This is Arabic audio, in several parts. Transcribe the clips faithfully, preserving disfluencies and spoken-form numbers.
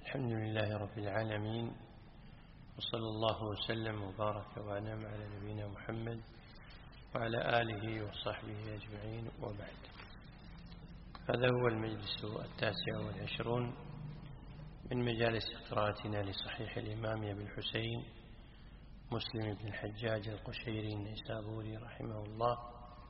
الحمد لله رب العالمين، وصلى الله وسلم وبارك وأنعم على نبينا محمد وعلى آله وصحبه أجمعين، وبعد. هذا هو المجلس التاسع والعشرون من مجالس قراءتنا لصحيح الإمام أبي الحسين مسلم بن الحجاج القشيري النيسابوري رحمه الله،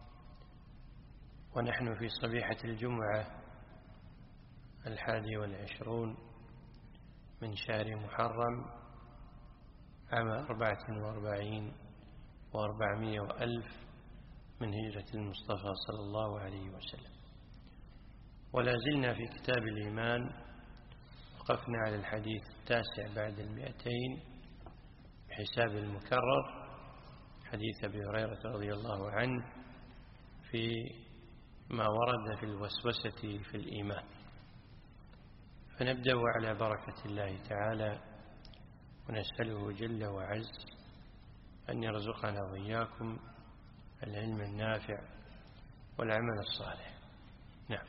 ونحن في صبيحة الجمعة الحادي والعشرون من شهر محرم عام أربعة وأربعين وأربعمائة وألف من هجرة المصطفى صلى الله عليه وسلم. ولا زلنا في كتاب الإيمان، وقفنا على الحديث التاسع بعد المئتين بحساب المكرر، حديث أبي هريرة رضي الله عنه في ما ورد في الوسوسة في الإيمان. فنبدأ على بركة الله تعالى، ونسأله جل وعز أن يرزقنا وإياكم العلم النافع والعمل الصالح. نعم.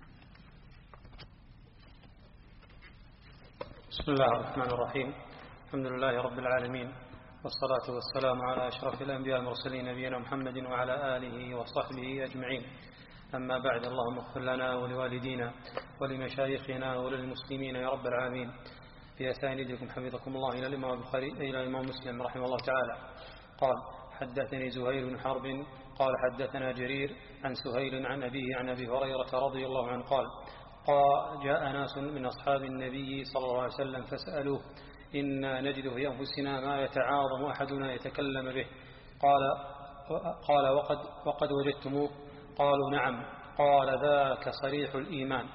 بسم الله الرحمن الرحيم. الحمد لله رب العالمين، والصلاة والسلام على أشرف الأنبياء المرسلين نبينا محمد وعلى آله وصحبه أجمعين. أما بعد، اللهم اغفر لنا ولوالدينا ولمشايخنا وللمسلمين يا رب العالمين. في أسانيدكم حفظكم الله إلى الإمام البخاري إلى الإمام مسلم رحمه الله تعالى قال: حدثني زهير بن حرب قال حدثنا جرير عن سهيل عن أبيه عن أبي هريرة رضي الله عنه قال: قال جاء ناس من أصحاب النبي صلى الله عليه وسلم فسألوه: إنا نجد في أنفسنا ما يتعاظم أحدنا يتكلم به. قال قال وقد, وقد وجدتموه؟ قالوا: نعم. قال: ذاك صريح الإيمان.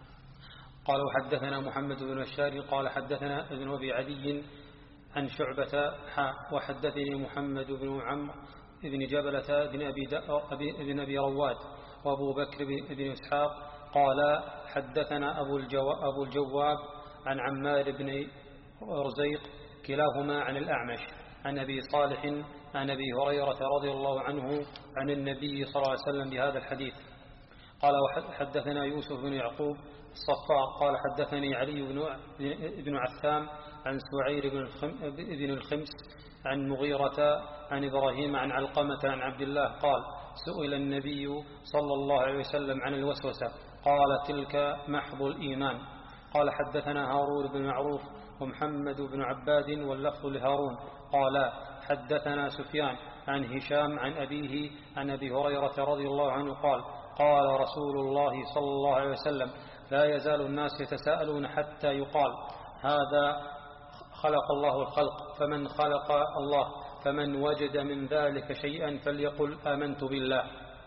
قال: وحدثنا محمد بن بشار قال حدثنا ابن أبي عدي عن شعبة حاء وحدثني محمد بن عمرو بن جبلة بن أبي, بن أبي رواد وأبو بكر بن إسحاق قال حدثنا أبو, الجو أبو الجواب عن عمار بن رزيق كلاهما عن الأعمش عن أبي صالح عن أبي هريرة رضي الله عنه عن النبي صلى الله عليه وسلم بهذا الحديث. قال: وحدثنا يوسف بن يعقوب الصفار قال حدثني علي بن عثام عن سعير بن الخمس عن مغيرة عن إبراهيم عن علقمة عن عبد الله قال: سئل النبي صلى الله عليه وسلم عن الوسوسة قال: تلك محض الإيمان. قال: حدثنا هارون بن معروف ومحمد بن عباد واللفظ لهارون قال: حدثنا سفيان عن هشام عن أبيه عن أبي هريرة رضي الله عنه قال: قال رسول الله صلى الله عليه وسلم: لا يزال الناس يتساءلون حتى يقال: هذا خلق الله الخلق، فمن خلق الله؟ فمن وجد من ذلك شيئا فليقل آمنت بالله.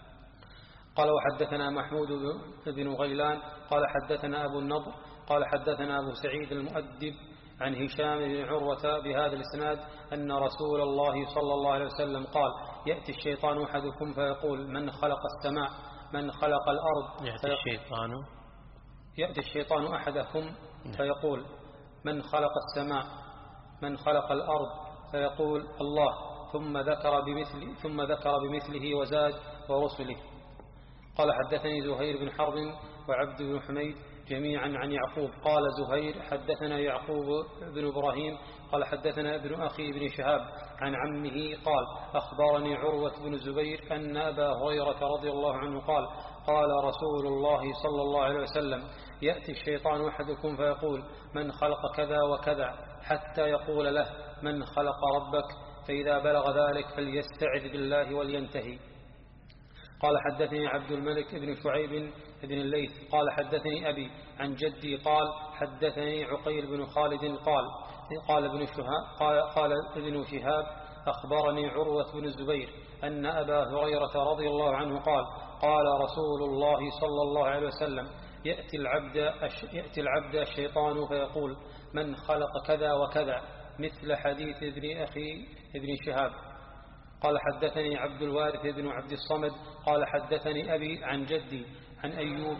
قال: وحدثنا محمود بن غيلان قال حدثنا أبو النضر قال حدثنا أبو سعيد المؤدب عن هشام بن عروة بهذا الإسناد أن رسول الله صلى الله عليه وسلم قال: يأتي الشيطان أحدكم فيقول: من خلق السماء؟ من خلق الأرض؟ يأتي الشيطان يأتي الشيطان أحدكم فيقول: من خلق السماء؟ من خلق الأرض؟ فيقول: الله، ثم ذكر بمثل ثم ذكر بمثله وزاد: ورسله. قال: حدثني زهير بن حرب وعبد بن حميد جميعا عن يعقوب. قال زهير: حدثنا يعقوب بن إبراهيم قال حدثنا ابن أخي بن شهاب عن عمه قال: أخبرني عروة بن الزبير أن أبا هريرة رضي الله عنه قال: قال رسول الله صلى الله عليه وسلم: يأتي الشيطان أحدكم فيقول: من خلق كذا وكذا، حتى يقول له: من خلق ربك؟ فإذا بلغ ذلك فليستعذ بالله ولينتهي. قال: حدثني عبد الملك بن شعيب بن الليث قال حدثني أبي عن جدي قال حدثني عقيل بن خالد قال قال ابن شهاب قال, قال ابن شهاب أخبرني عروة بن الزبير أن أبا هريرة رضي الله عنه قال: قال رسول الله صلى الله عليه وسلم: يأتي العبد, يأتي العبد الشيطان فيقول: من خلق كذا وكذا، مثل حديث ابن أخي ابن شهاب. قال: حدثني عبد الوارث بن عبد الصمد قال حدثني أبي عن جدي عن أيوب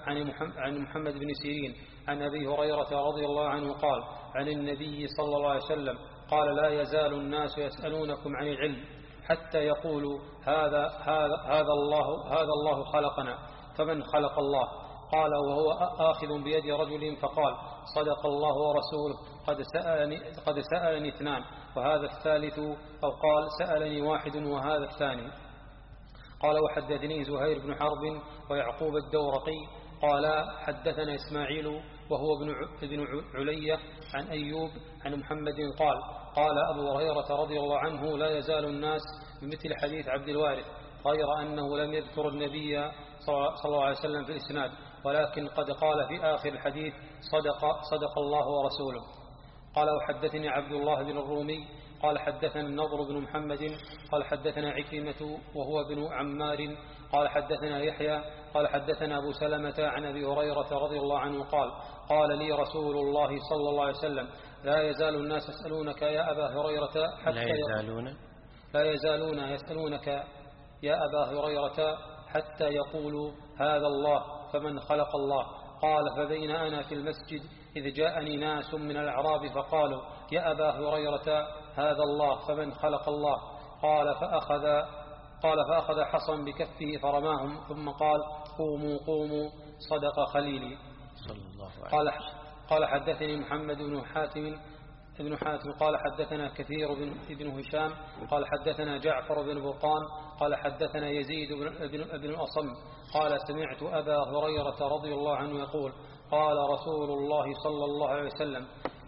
عن محمد بن سيرين عن أبي هريرة رضي الله عنه قال: عن النبي صلى الله عليه وسلم قال: لا يزال الناس يسألونكم عن العلم حتى يقولوا: هذا, هذا, هذا, الله, هذا الله خلقنا، فمن خلق الله؟ قال وهو آخذ بيد رجل فقال صدق الله ورسوله قد سألني, قد سألني اثنان وهذا الثالث، أو قال سألني واحد وهذا الثاني. قال وحدثني زهير بن حرب ويعقوب الدورقي قال حدثنا إسماعيل وهو ابن علية عن أيوب عن محمد قال قال أبو هريرة رضي الله عنه لا يزال الناس بمثل حديث عبد الوارث، غير أنه لم يذكر النبي صلى الله عليه وسلم في الإسناد، ولكن قد قال في آخر الحديث صدق, صدق الله ورسوله. قال وحدثني عبد الله بن الرومي قال حدثنا النضر بن محمد قال حدثنا عكرمة وهو ابن عمار قال حدثنا يحيى قال حدثنا أبو سلمة عن أبي هريرة رضي الله عنه قال قال لي رسول الله صلى الله عليه وسلم لا يزال الناس يسألونك يا أبا هريرة حتى لا يزالون لا يزالون يسألونك يا أبا هريرة حتى يقولوا هذا الله فمن خلق الله. قال فبين أنا في المسجد إذ جاءني ناس من الأعراب فقالوا يا أبا هريرة هذا الله فمن خلق الله. قال فأخذ قال فأخذ حصا بكفه فرماهم ثم قال قوموا قوموا صدق خليلي صلى الله عليه قال قال حدثني محمد بن حاتم ابن حاتم قال حدثنا كثير بن ابن هشام قال حدثنا جعفر بن برقان قال حدثنا يزيد بن ابن الأصم قال سمعت أبا هريرة رضي الله عنه يقول قال رسول الله صلى الله عليه وسلم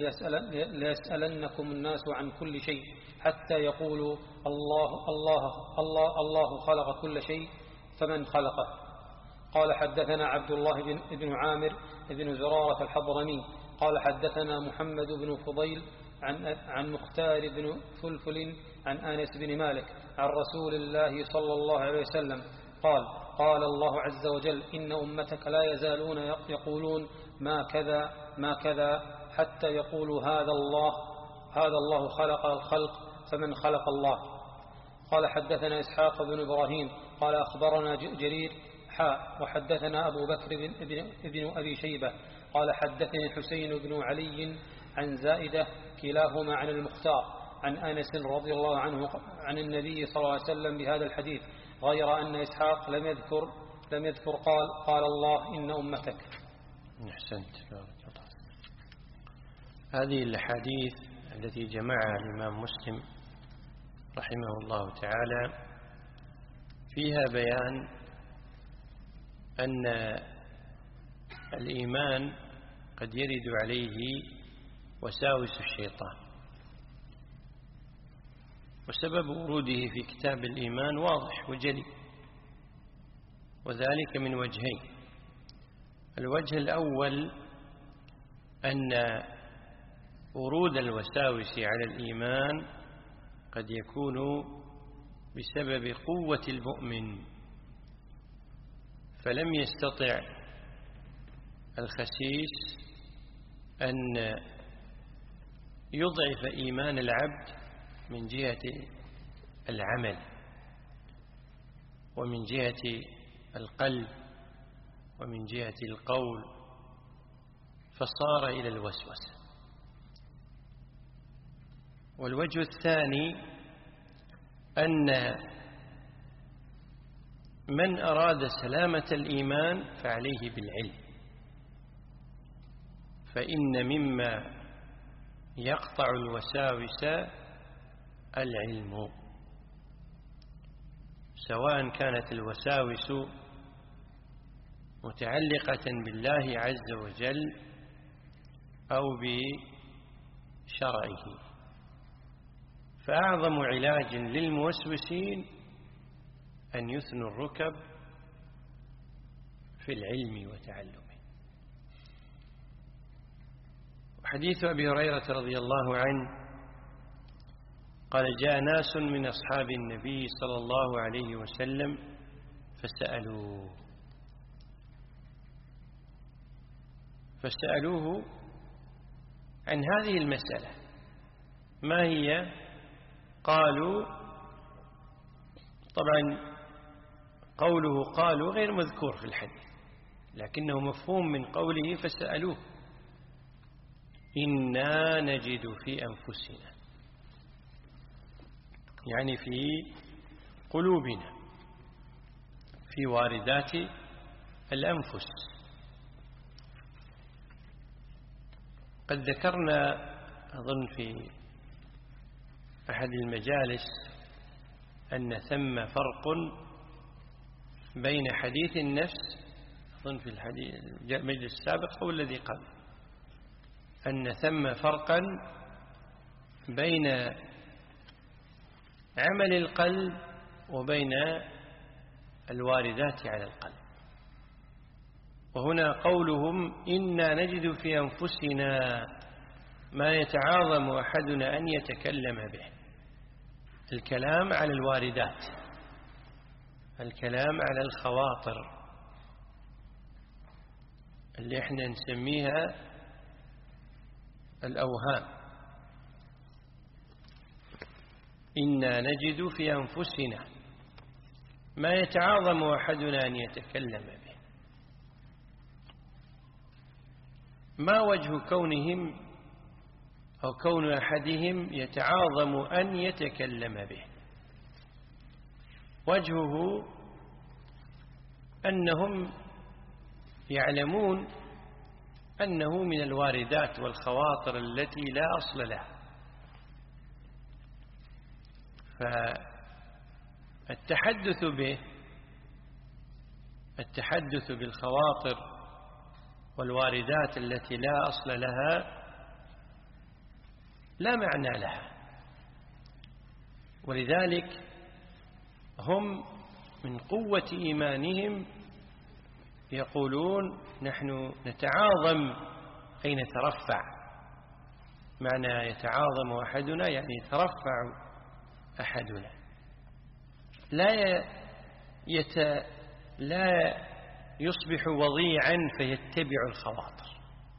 ليسألنكم الناس عن كل شيء حتى يقولوا الله الله الله الله خلق كل شيء فمن خلقه. قال حدثنا عبد الله بن ابن عامر بن زرارة الحضرمي قال حدثنا محمد بن فضيل عن عن مختار بن فلفل عن أنس بن مالك عن رسول الله صلى الله عليه وسلم قال قال الله عز وجل إن أمتك لا يزالون يقولون ما كذا ما كذا حتى يقولوا هذا الله هذا الله خلق الخلق فمن خلق الله. قال حدثنا إسحاق بن إبراهيم قال أخبرنا جرير حاء وحدثنا أبو بكر بن, بن أبي شيبة قال حدثني حسين بن علي عن زائدة كلاهما عن المختار عن أنس رضي الله عنه عن النبي صلى الله عليه وسلم بهذا الحديث، غير أن إسحاق لم يذكر لم يذكر قال قال الله إن أمتك. أحسنت. هذه الأحاديث التي جمعها الإمام مسلم رحمه الله تعالى فيها بيان أن الإيمان قد يرد عليه وساوس الشيطان، وسبب وروده في كتاب الإيمان واضح وجلي، وذلك من وجهين. الوجه الأول أن ورود الوساوس على الإيمان قد يكون بسبب قوة المؤمن، فلم يستطع الخسيس أن يضعف إيمان العبد من جهة العمل ومن جهة القلب ومن جهة القول، فصار إلى الوسوسة. والوجه الثاني أن من أراد سلامة الإيمان فعليه بالعلم، فإن مما يقطع الوساوس العلم، سواء كانت الوساوس متعلقة بالله عز وجل أو بشرعه. فأعظم علاج للموسوسين أن يثنوا الركب في العلم وتعلمه. حديث أبي هريرة رضي الله عنه قال جاء ناس من أصحاب النبي صلى الله عليه وسلم فسألوه فسألوه عن هذه المسألة، ما هي؟ قالوا، طبعا قوله قالوا غير مذكور في الحديث، لكنه مفهوم من قوله فسألوه، إنا نجد في أنفسنا، يعني في قلوبنا، في واردات الأنفس، قد ذكرنا أظن في أحد المجالس أن ثم فرق بين حديث النفس، أظن في الحديث المجلس السابق أو الذي قبل، أن ثم فرقا بين عمل القلب وبين الواردات على القلب. وهنا قولهم إنا نجد في أنفسنا ما يتعاظم أحدنا أن يتكلم به، الكلام على الواردات، الكلام على الخواطر اللي احنا نسميها الأوهام. إنا نجد في أنفسنا ما يتعاظم أحدنا أن يتكلم به. ما وجه كونهم أو كون أحدهم يتعاظم أن يتكلم به؟ وجهه أنهم يعلمون أنه من الواردات والخواطر التي لا أصل لها، فالتحدث به، التحدث بالخواطر والواردات التي لا أصل لها لا معنى لها. ولذلك هم من قوة إيمانهم يقولون نحن نتعاظم أي نترفع. معنى يتعاظم أحدنا يعني يترفع أحدنا، لا يت لا يصبح وضيعا فيتبع الخواطر.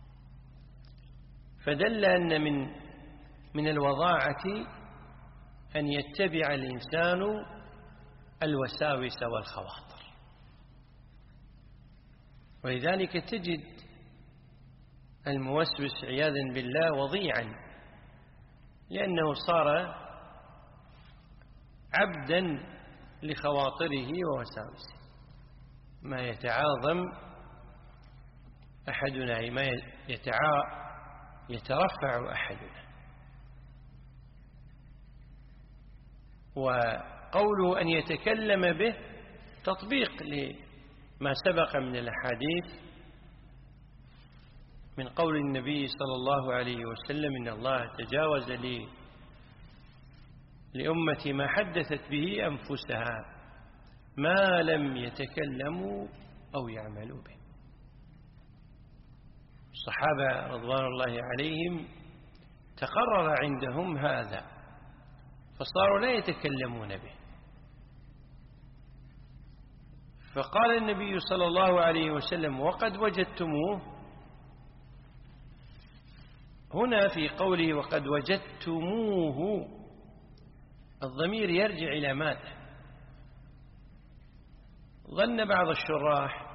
فدل أن من من الوضاعة أن يتبع الإنسان الوساوس والخواطر. ولذلك تجد الموسوس عياذا بالله وضيعا، لأنه صار عبدا لخواطره ووساوسه. ما يتعاظم أحدنا، ما يتعا يترفع أحدنا. وقوله أن يتكلم به تطبيق لما سبق من الأحاديث من قول النبي صلى الله عليه وسلم إن الله تجاوز لي لأمتي ما حدثت به أنفسها ما لم يتكلموا أو يعملوا به. الصحابة رضوان الله عليهم تقرر عندهم هذا فصاروا لا يتكلمون به. فقال النبي صلى الله عليه وسلم وقد وجدتموه، هنا في قوله وقد وجدتموه الضمير يرجع إلى ماذا؟ ظن بعض الشراح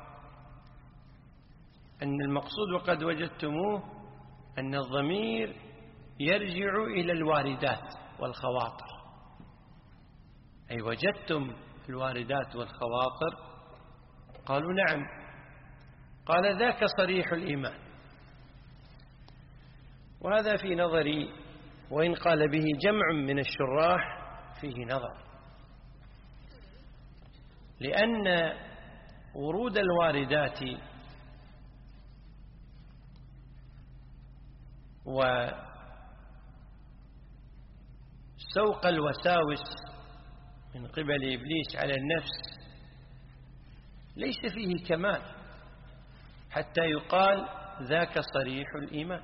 أن المقصود وقد وجدتموه أن الضمير يرجع إلى الواردات والخواطر، أي وجدتم الواردات والخواطر؟ قالوا نعم. قال ذاك صريح الإيمان. وهذا في نظري وإن قال به جمع من الشراح فيه نظر، لأن ورود الواردات وسوق الوساوس من قبل إبليس على النفس ليس فيه كمال حتى يقال ذاك صريح الإيمان.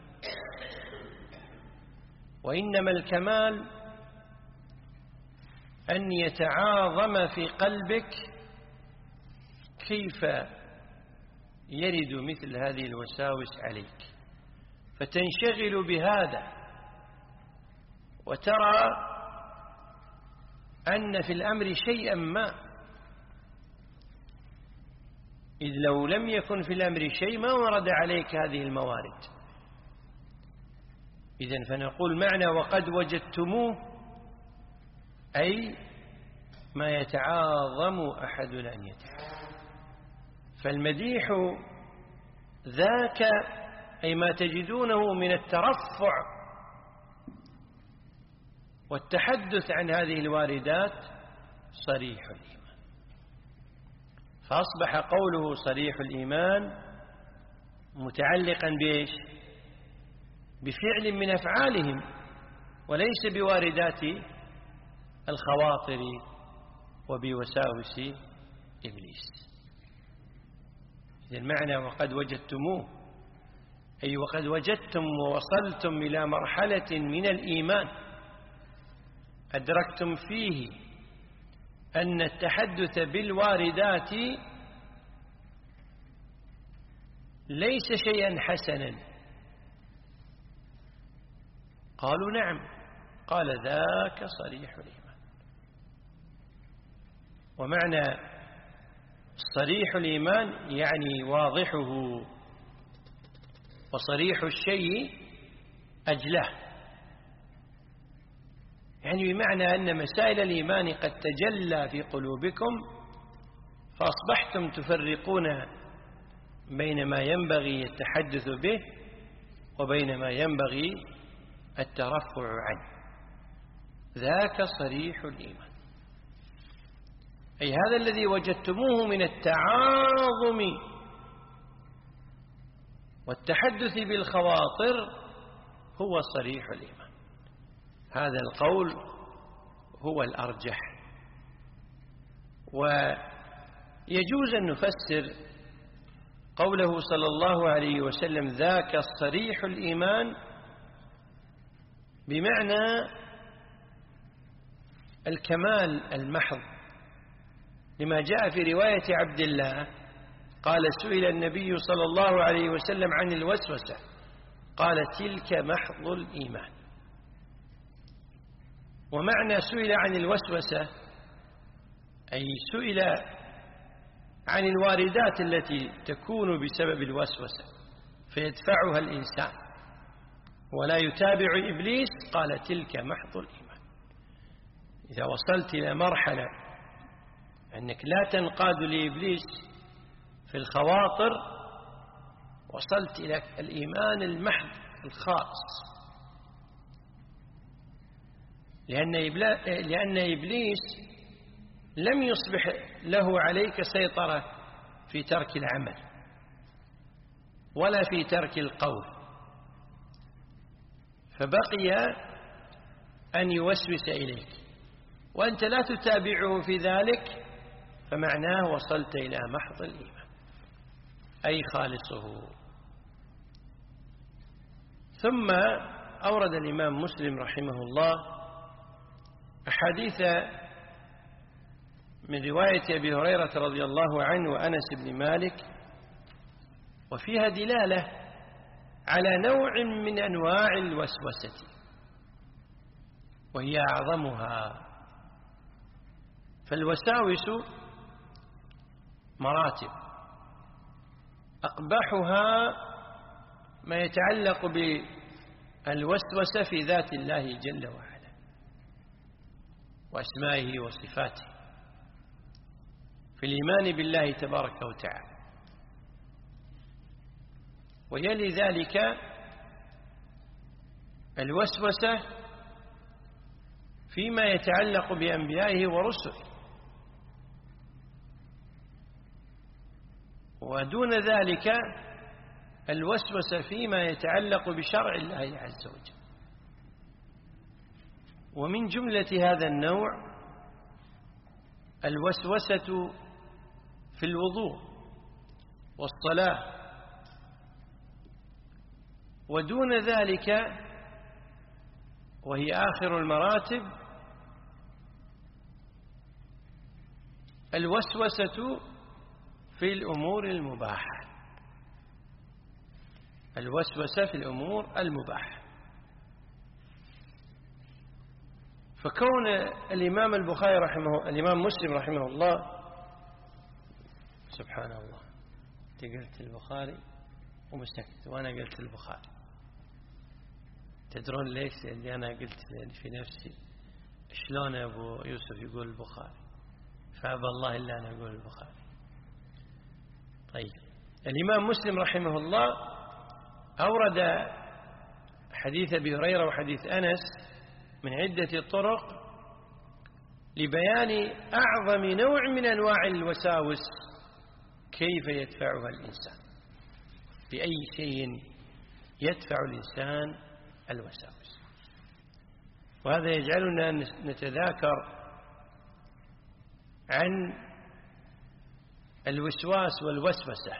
وإنما الكمال أن يتعاظم في قلبك كيف يرد مثل هذه الوساوس عليك، فتنشغل بهذا وترى أن في الأمر شيئا ما، إذ لو لم يكن في الأمر شيء ما ورد عليك هذه الموارد. إذن فنقول معنى وقد وجدتموه أي ما يتعاظم أحدنا أن يتعاظم. فالمديح ذاك أي ما تجدونه من الترفع والتحدث عن هذه الواردات صريح الإيمان. فأصبح قوله صريح الإيمان متعلقا بإيش؟ بفعل من أفعالهم وليس بواردات الخواطر وبوساوس إبليس. إذا المعنى وقد وجدتموه أي وقد وجدتم ووصلتم إلى مرحلة من الإيمان أدركتم فيه أن التحدث بالواردات ليس شيئا حسنا. قالوا نعم. قال ذاك صريح الإيمان. ومعنى صريح الإيمان يعني واضحه، وصريح الشيء أجله، يعني بمعنى أن مسائل الإيمان قد تجلى في قلوبكم فأصبحتم تفرقون بين ما ينبغي التحدث به وبين ما ينبغي الترفع عنه. ذاك صريح الإيمان، أي هذا الذي وجدتموه من التعاظم والتحدث بالخواطر هو صريح الإيمان. هذا القول هو الأرجح. ويجوز أن نفسر قوله صلى الله عليه وسلم ذاك صريح الإيمان بمعنى الكمال المحض، لما جاء في رواية عبد الله قال سئل النبي صلى الله عليه وسلم عن الوسوسة قال تلك محض الإيمان. ومعنى سئل عن الوسوسة أي سئل عن الواردات التي تكون بسبب الوسوسة فيدفعها الإنسان ولا يتابع إبليس، قال تلك محض الإيمان. إذا وصلت إلى مرحلة أنك لا تنقاد لإبليس في الخواطر وصلت إلى الإيمان المحض الخاص، لأن لأن إبليس لم يصبح له عليك سيطرة في ترك العمل ولا في ترك القول، فبقي أن يوسوس إليك وأنت لا تتابعه في ذلك، فمعناه وصلت إلى محض الإيمان أي خالصه. ثم أورد الإمام مسلم رحمه الله أحاديث من رواية أبي هريرة رضي الله عنه وأنس بن مالك، وفيها دلالة على نوع من أنواع الوسوسة وهي أعظمها. فالوساوس مراتب، أقبحها ما يتعلق بالوسوسة في ذات الله جل وعلا وأسمائه وصفاته في الإيمان بالله تبارك وتعالى. ويلي ذلك الوسوسة فيما يتعلق بأنبيائه ورسله، ودون ذلك الوسوسة فيما يتعلق بشرع الله عز وجل. ومن جملة هذا النوع الوسوسة في الوضوء والصلاة، ودون ذلك وهي آخر المراتب الوسوسة في الأمور المباحة. الوسوسة في الأمور المباحة. فكون الإمام البخاري رحمه الإمام مسلم رحمه الله، سبحان الله، أنت قلت البخاري ومسكت وأنا قلت البخاري. تدرون ليش؟ لأني أنا قلت في نفسي شلون أبو يوسف يقول البخاري، فأبى الله إلا أن أقول البخاري. طيب، الإمام مسلم رحمه الله أورد حديث أبي هريرة وحديث أنس من عدة طرق لبيان أعظم نوع من أنواع الوساوس كيف يدفعها الإنسان، بأي شيء يدفع الإنسان الوساوس. وهذا يجعلنا نتذاكر عن الوسواس والوسوسة،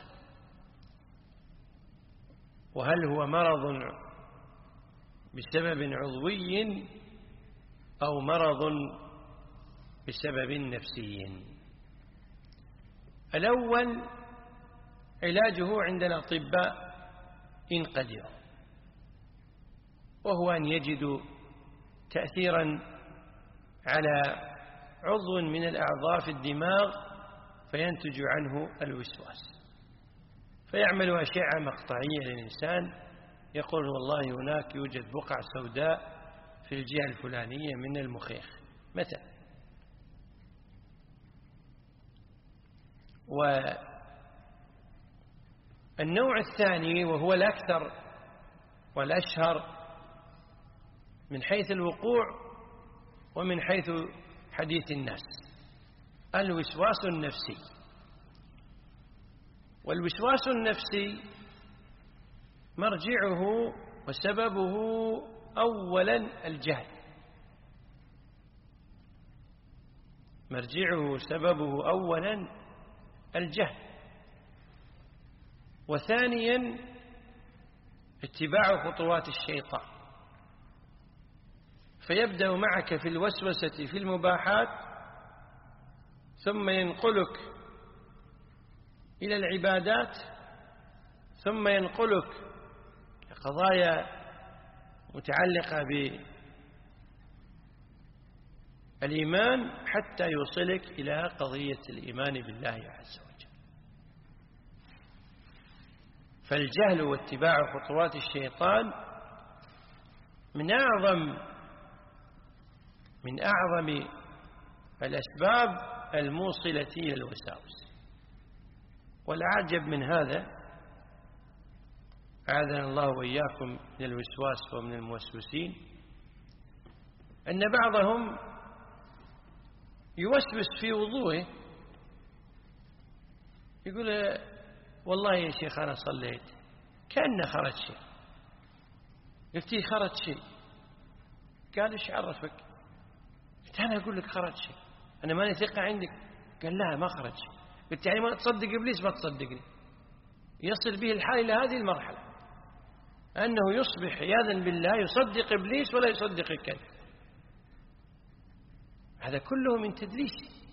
وهل هو مرض بسبب عضوي أو مرض بسبب نفسي. الأول علاجه عند الأطباء إن قدروا، وهو أن يجدوا تأثيرا على عضو من الأعضاء في الدماغ فينتج عنه الوسواس، فيعمل أشعة مقطعية للإنسان يقول والله هناك يوجد بقع سوداء في الجهة الفلانية من المخيخ مثلا. والنوع الثاني وهو الأكثر والأشهر من حيث الوقوع ومن حيث حديث الناس، الوسواس النفسي. والوسواس النفسي مرجعه وسببه أولا الجهل، مرجعه سببه أولا الجهل، وثانيا اتباع خطوات الشيطان، فيبدأ معك في الوسوسة في المباحات ثم ينقلك إلى العبادات ثم ينقلك قضايا متعلقة بالإيمان حتى يوصلك إلى قضية الإيمان بالله عز وجل. فالجهل واتباع خطوات الشيطان من أعظم من أعظم الأسباب الموصلة إلى الوساوس. والعجب من هذا، أعاذنا الله وإياكم من الوسواس ومن الموسوسين، أن بعضهم يوسوس في وضوءه، يقول والله يا شيخ أنا صليت كأنه خرج شيء، يفتي خرج شيء، قال إيش عرفك؟ قلت أنا أقول لك خرج شيء، أنا ماني ثقة عندك. قال لا ما خرج شيء. قلت يعني ما تصدق إبليس؟ ما تصدقني. يصل به الحال إلى هذه المرحلة أنه يصبح عياذا بالله يصدق إبليس ولا يصدق الكذب. هذا كله من تدليس.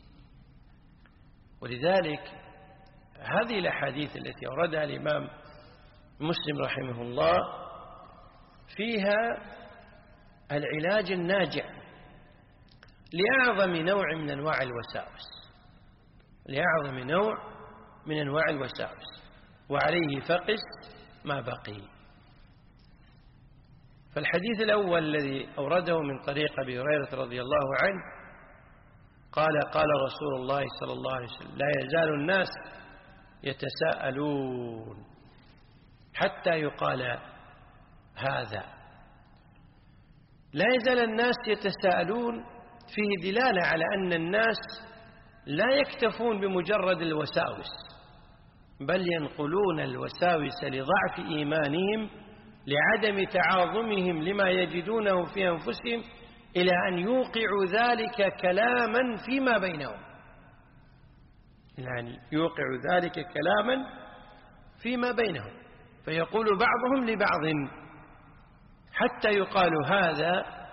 ولذلك هذه الأحاديث التي أوردها الإمام مسلم رحمه الله فيها العلاج الناجع لأعظم نوع من أنواع الوساوس، لأعظم نوع من أنواع الوساوس، وعليه فقس ما بقي. فالحديث الأول الذي أورده من طريق أبي هريرة رضي الله عنه قال قال رسول الله صلى الله عليه وسلم لا يزال الناس يتساءلون حتى يقال هذا. لا يزال الناس يتساءلون فيه دلالة على أن الناس لا يكتفون بمجرد الوساوس، بل ينقلون الوساوس لضعف إيمانهم، لعدم تعاظمهم لما يجدونه في أنفسهم، إلى أن يوقعوا ذلك كلاما فيما بينهم، يعني يوقع ذلك كلاما فيما بينهم، فيقول بعضهم لبعض حتى يقال هذا،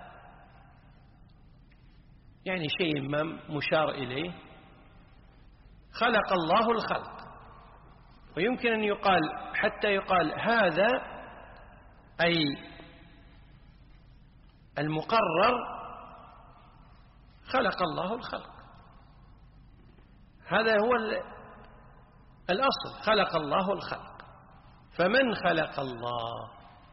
يعني شيء ما مشار إليه، خلق الله الخلق. ويمكن أن يقال حتى يقال هذا أي المقرر خلق الله الخلق، هذا هو الأصل، خلق الله الخلق. فمن خلق الله؟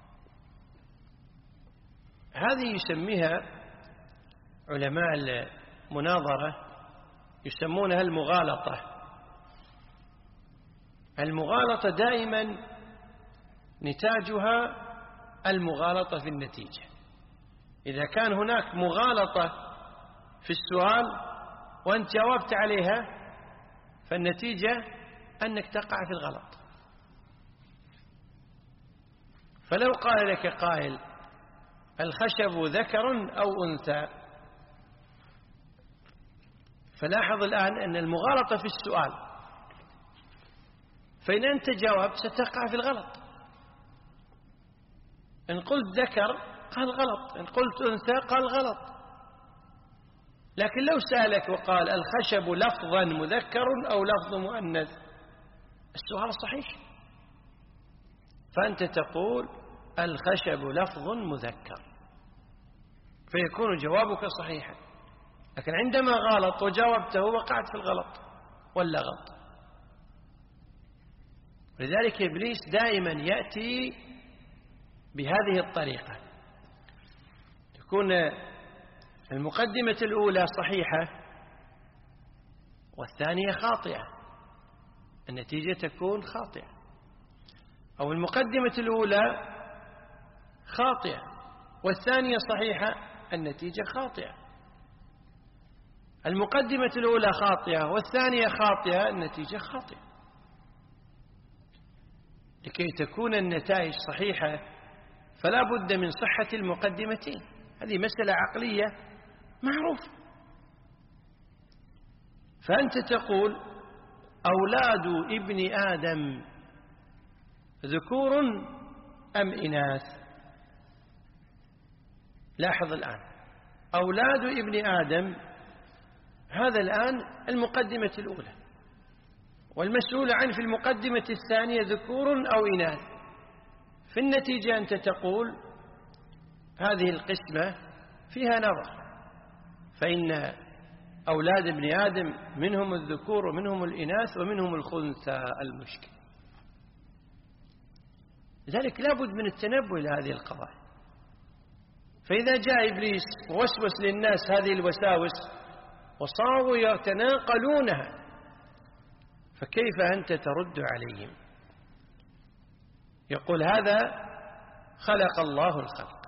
هذه يسميها علماء المناظرة يسمونها المغالطة. المغالطة دائما نتاجها المغالطة في النتيجة. إذا كان هناك مغالطة في السؤال وأنت جاوبت عليها فالنتيجة أنك تقع في الغلط. فلو قال لك قائل الخشب ذكر أو أنثى، فلاحظ الآن أن المغالطة في السؤال، فإن أنت جاوبت ستقع في الغلط. إن قلت ذكر قال غلط، إن قلت أنثى قال غلط. لكن لو سألك وقال الخشب لفظا مذكر أو لفظ مؤنث، السؤال صحيح، فأنت تقول الخشب لفظ مذكر، فيكون جوابك صحيحا. لكن عندما غلط وجاوبته وقعت في الغلط واللغط. لذلك إبليس دائما يأتي بهذه الطريقة، تكون المقدمة الأولى صحيحة والثانية خاطئة، النتيجة تكون خاطئة. أو المقدمة الأولى خاطئة والثانية صحيحة، النتيجة خاطئة. المقدمة الأولى خاطئة والثانية خاطئة، النتيجة خاطئة. لكي تكون النتائج صحيحة فلا بد من صحة المقدمتين. هذه مسألة عقلية معروفة. فأنت تقول أولاد ابن آدم ذكور أم إناث؟ لاحظ الآن، أولاد ابن آدم، هذا الآن المقدمة الأولى، والمسؤول عنه في المقدمة الثانية ذكور أو إناث. في النتيجة أنت تقول هذه القسمة فيها نظر، فإن أولاد ابن آدم منهم الذكور ومنهم الإناث ومنهم الخنثى المشكل. لذلك لا بد من التنبه إلى هذه القضايا. فإذا جاء إبليس ووسوس للناس هذه الوساوس وصاروا يتناقلونها، فكيف أنت ترد عليهم؟ يقول هذا خلق الله الخلق،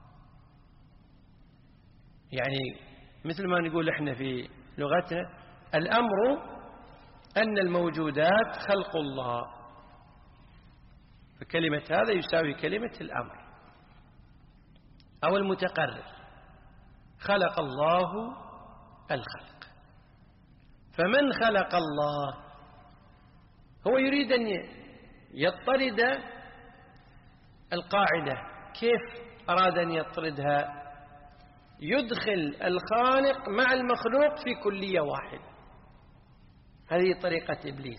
يعني مثل ما نقول احنا في لغتنا الأمر أن الموجودات خلق الله، فكلمة هذا يساوي كلمة الأمر أو المتقرر. خلق الله الخلق، فمن خلق الله هو يريد أن يطرد القاعدة. كيف أراد أن يطردها؟ يدخل الخالق مع المخلوق في كلية واحدة. هذه طريقة إبليس.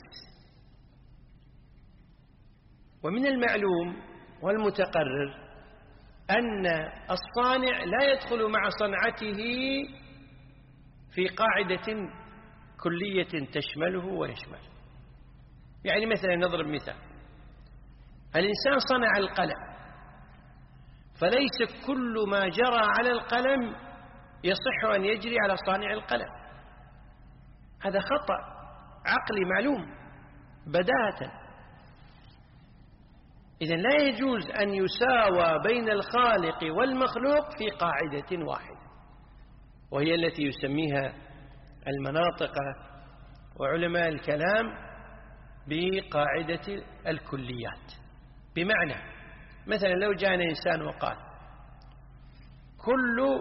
ومن المعلوم والمتقرر أن الصانع لا يدخل مع صنعته في قاعدة كلية تشمله ويشمله. يعني مثلا نضرب مثال، الإنسان صنع القلم، فليس كل ما جرى على القلم يصح أن يجري على صانع القلم. هذا خطأ عقلي معلوم بداهة. إذن لا يجوز أن يساوى بين الخالق والمخلوق في قاعدة واحدة، وهي التي يسميها المناطق وعلماء الكلام بقاعدة الكليات. بمعنى مثلا لو جاءنا إنسان وقال كل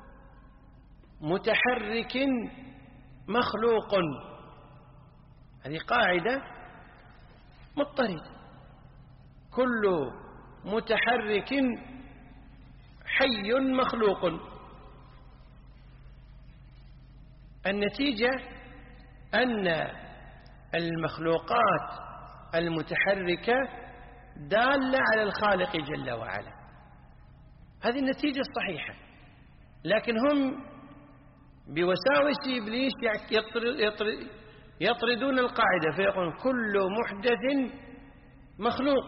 متحرك مخلوق، هذه قاعدة مضطردة. كل متحرك حي مخلوق. النتيجة أن المخلوقات المتحركة دالة على الخالق جل وعلا، هذه النتيجة الصحيحة. لكن هم بوساوس إبليس يطردون القاعدة، فيقول كل محدث مخلوق.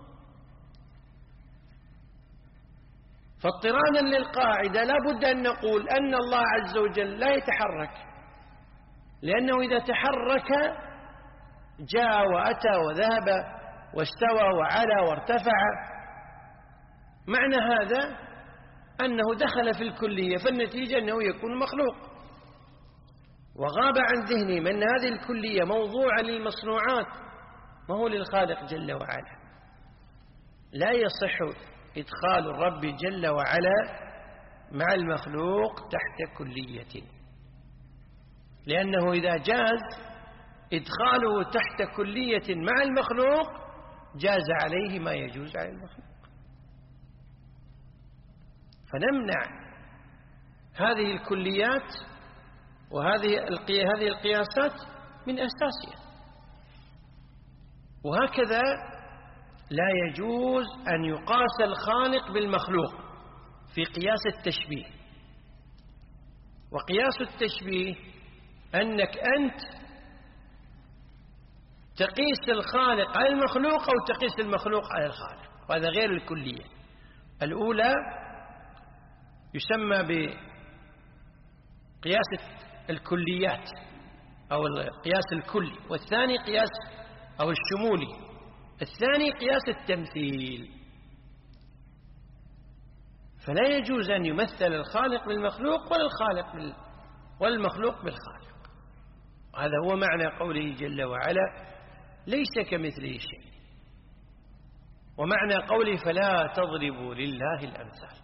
فاضطرادا للقاعدة لا بد أن نقول أن الله عز وجل لا يتحرك، لأنه إذا تحرك جاء وأتى وذهب واستوى وعلى وارتفع. معنى هذا أنه دخل في الكلية، فالنتيجة أنه يكون مخلوق. وغاب عن ذهني من هذه الكلية موضوعة للمصنوعات، ما هو للخالق جل وعلا. لا يصح إدخال الرب جل وعلا مع المخلوق تحت كلية، لأنه إذا جاز إدخاله تحت كلية مع المخلوق جاز عليه ما يجوز على المخلوق. فنمنع هذه الكليات وهذه هذه القياسات من أساسها. وهكذا لا يجوز أن يقاس الخالق بالمخلوق في قياس التشبيه. وقياس التشبيه أنك أنت تقيس الخالق على المخلوق أو تقيس المخلوق على الخالق، وهذا غير الكلية. الأولى يسمى بقياس الكليات أو القياس الكلي، والثاني قياس أو الشمولي، الثاني قياس التمثيل. فلا يجوز أن يمثل الخالق بالمخلوق ولا الخالق بال... والمخلوق بالخالق. هذا هو معنى قوله جل وعلا ليس كمثله شيء، ومعنى قوله فلا تضربوا لله الأمثال.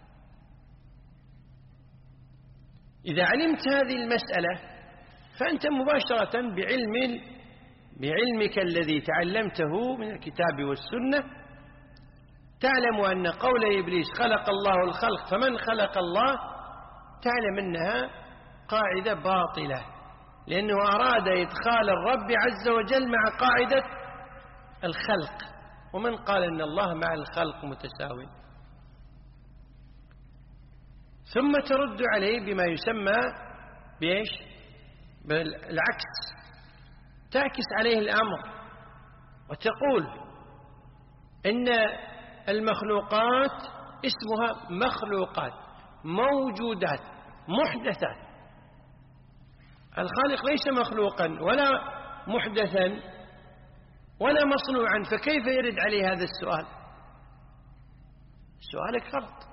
إذا علمت هذه المسألة فأنت مباشرة بعلم بعلمك الذي تعلمته من الكتاب والسنة تعلم أن قول إبليس خلق الله الخلق فمن خلق الله، تعلم أنها قاعدة باطلة، لأنه أراد إدخال الرب عز وجل مع قاعدة الخلق، ومن قال أن الله مع الخلق متساوي. ثم ترد عليه بما يسمى بإيش؟ بالعكس، تعكس عليه الأمر وتقول إن المخلوقات اسمها مخلوقات موجودات محدثات. الخالق ليس مخلوقا ولا محدثا ولا مصنوعا، فكيف يرد عليه هذا السؤال؟ سؤالك غلط.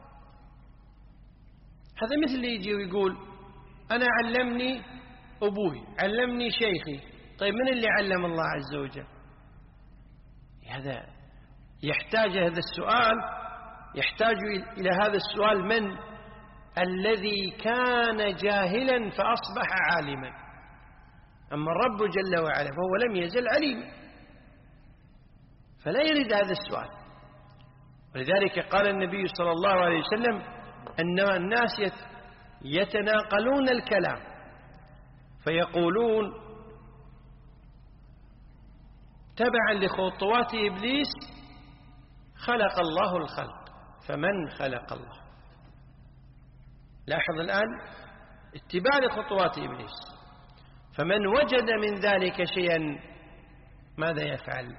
هذا مثل اللي يجي ويقول أنا علمني أبوي، علمني شيخي. طيب من اللي علم الله عز وجل؟ هذا يحتاج هذا السؤال يحتاج إلى هذا السؤال من الذي كان جاهلا فأصبح عالما. أما الرب جل وعلا فهو لم يزل عليما، فلا يرد هذا السؤال. ولذلك قال النبي صلى الله عليه وسلم أن الناس يتناقلون الكلام فيقولون تبعا لخطوات إبليس خلق الله الخلق فمن خلق الله. لاحظ الآن اتباع لخطوات إبليس، فمن وجد من ذلك شيئا ماذا يفعل؟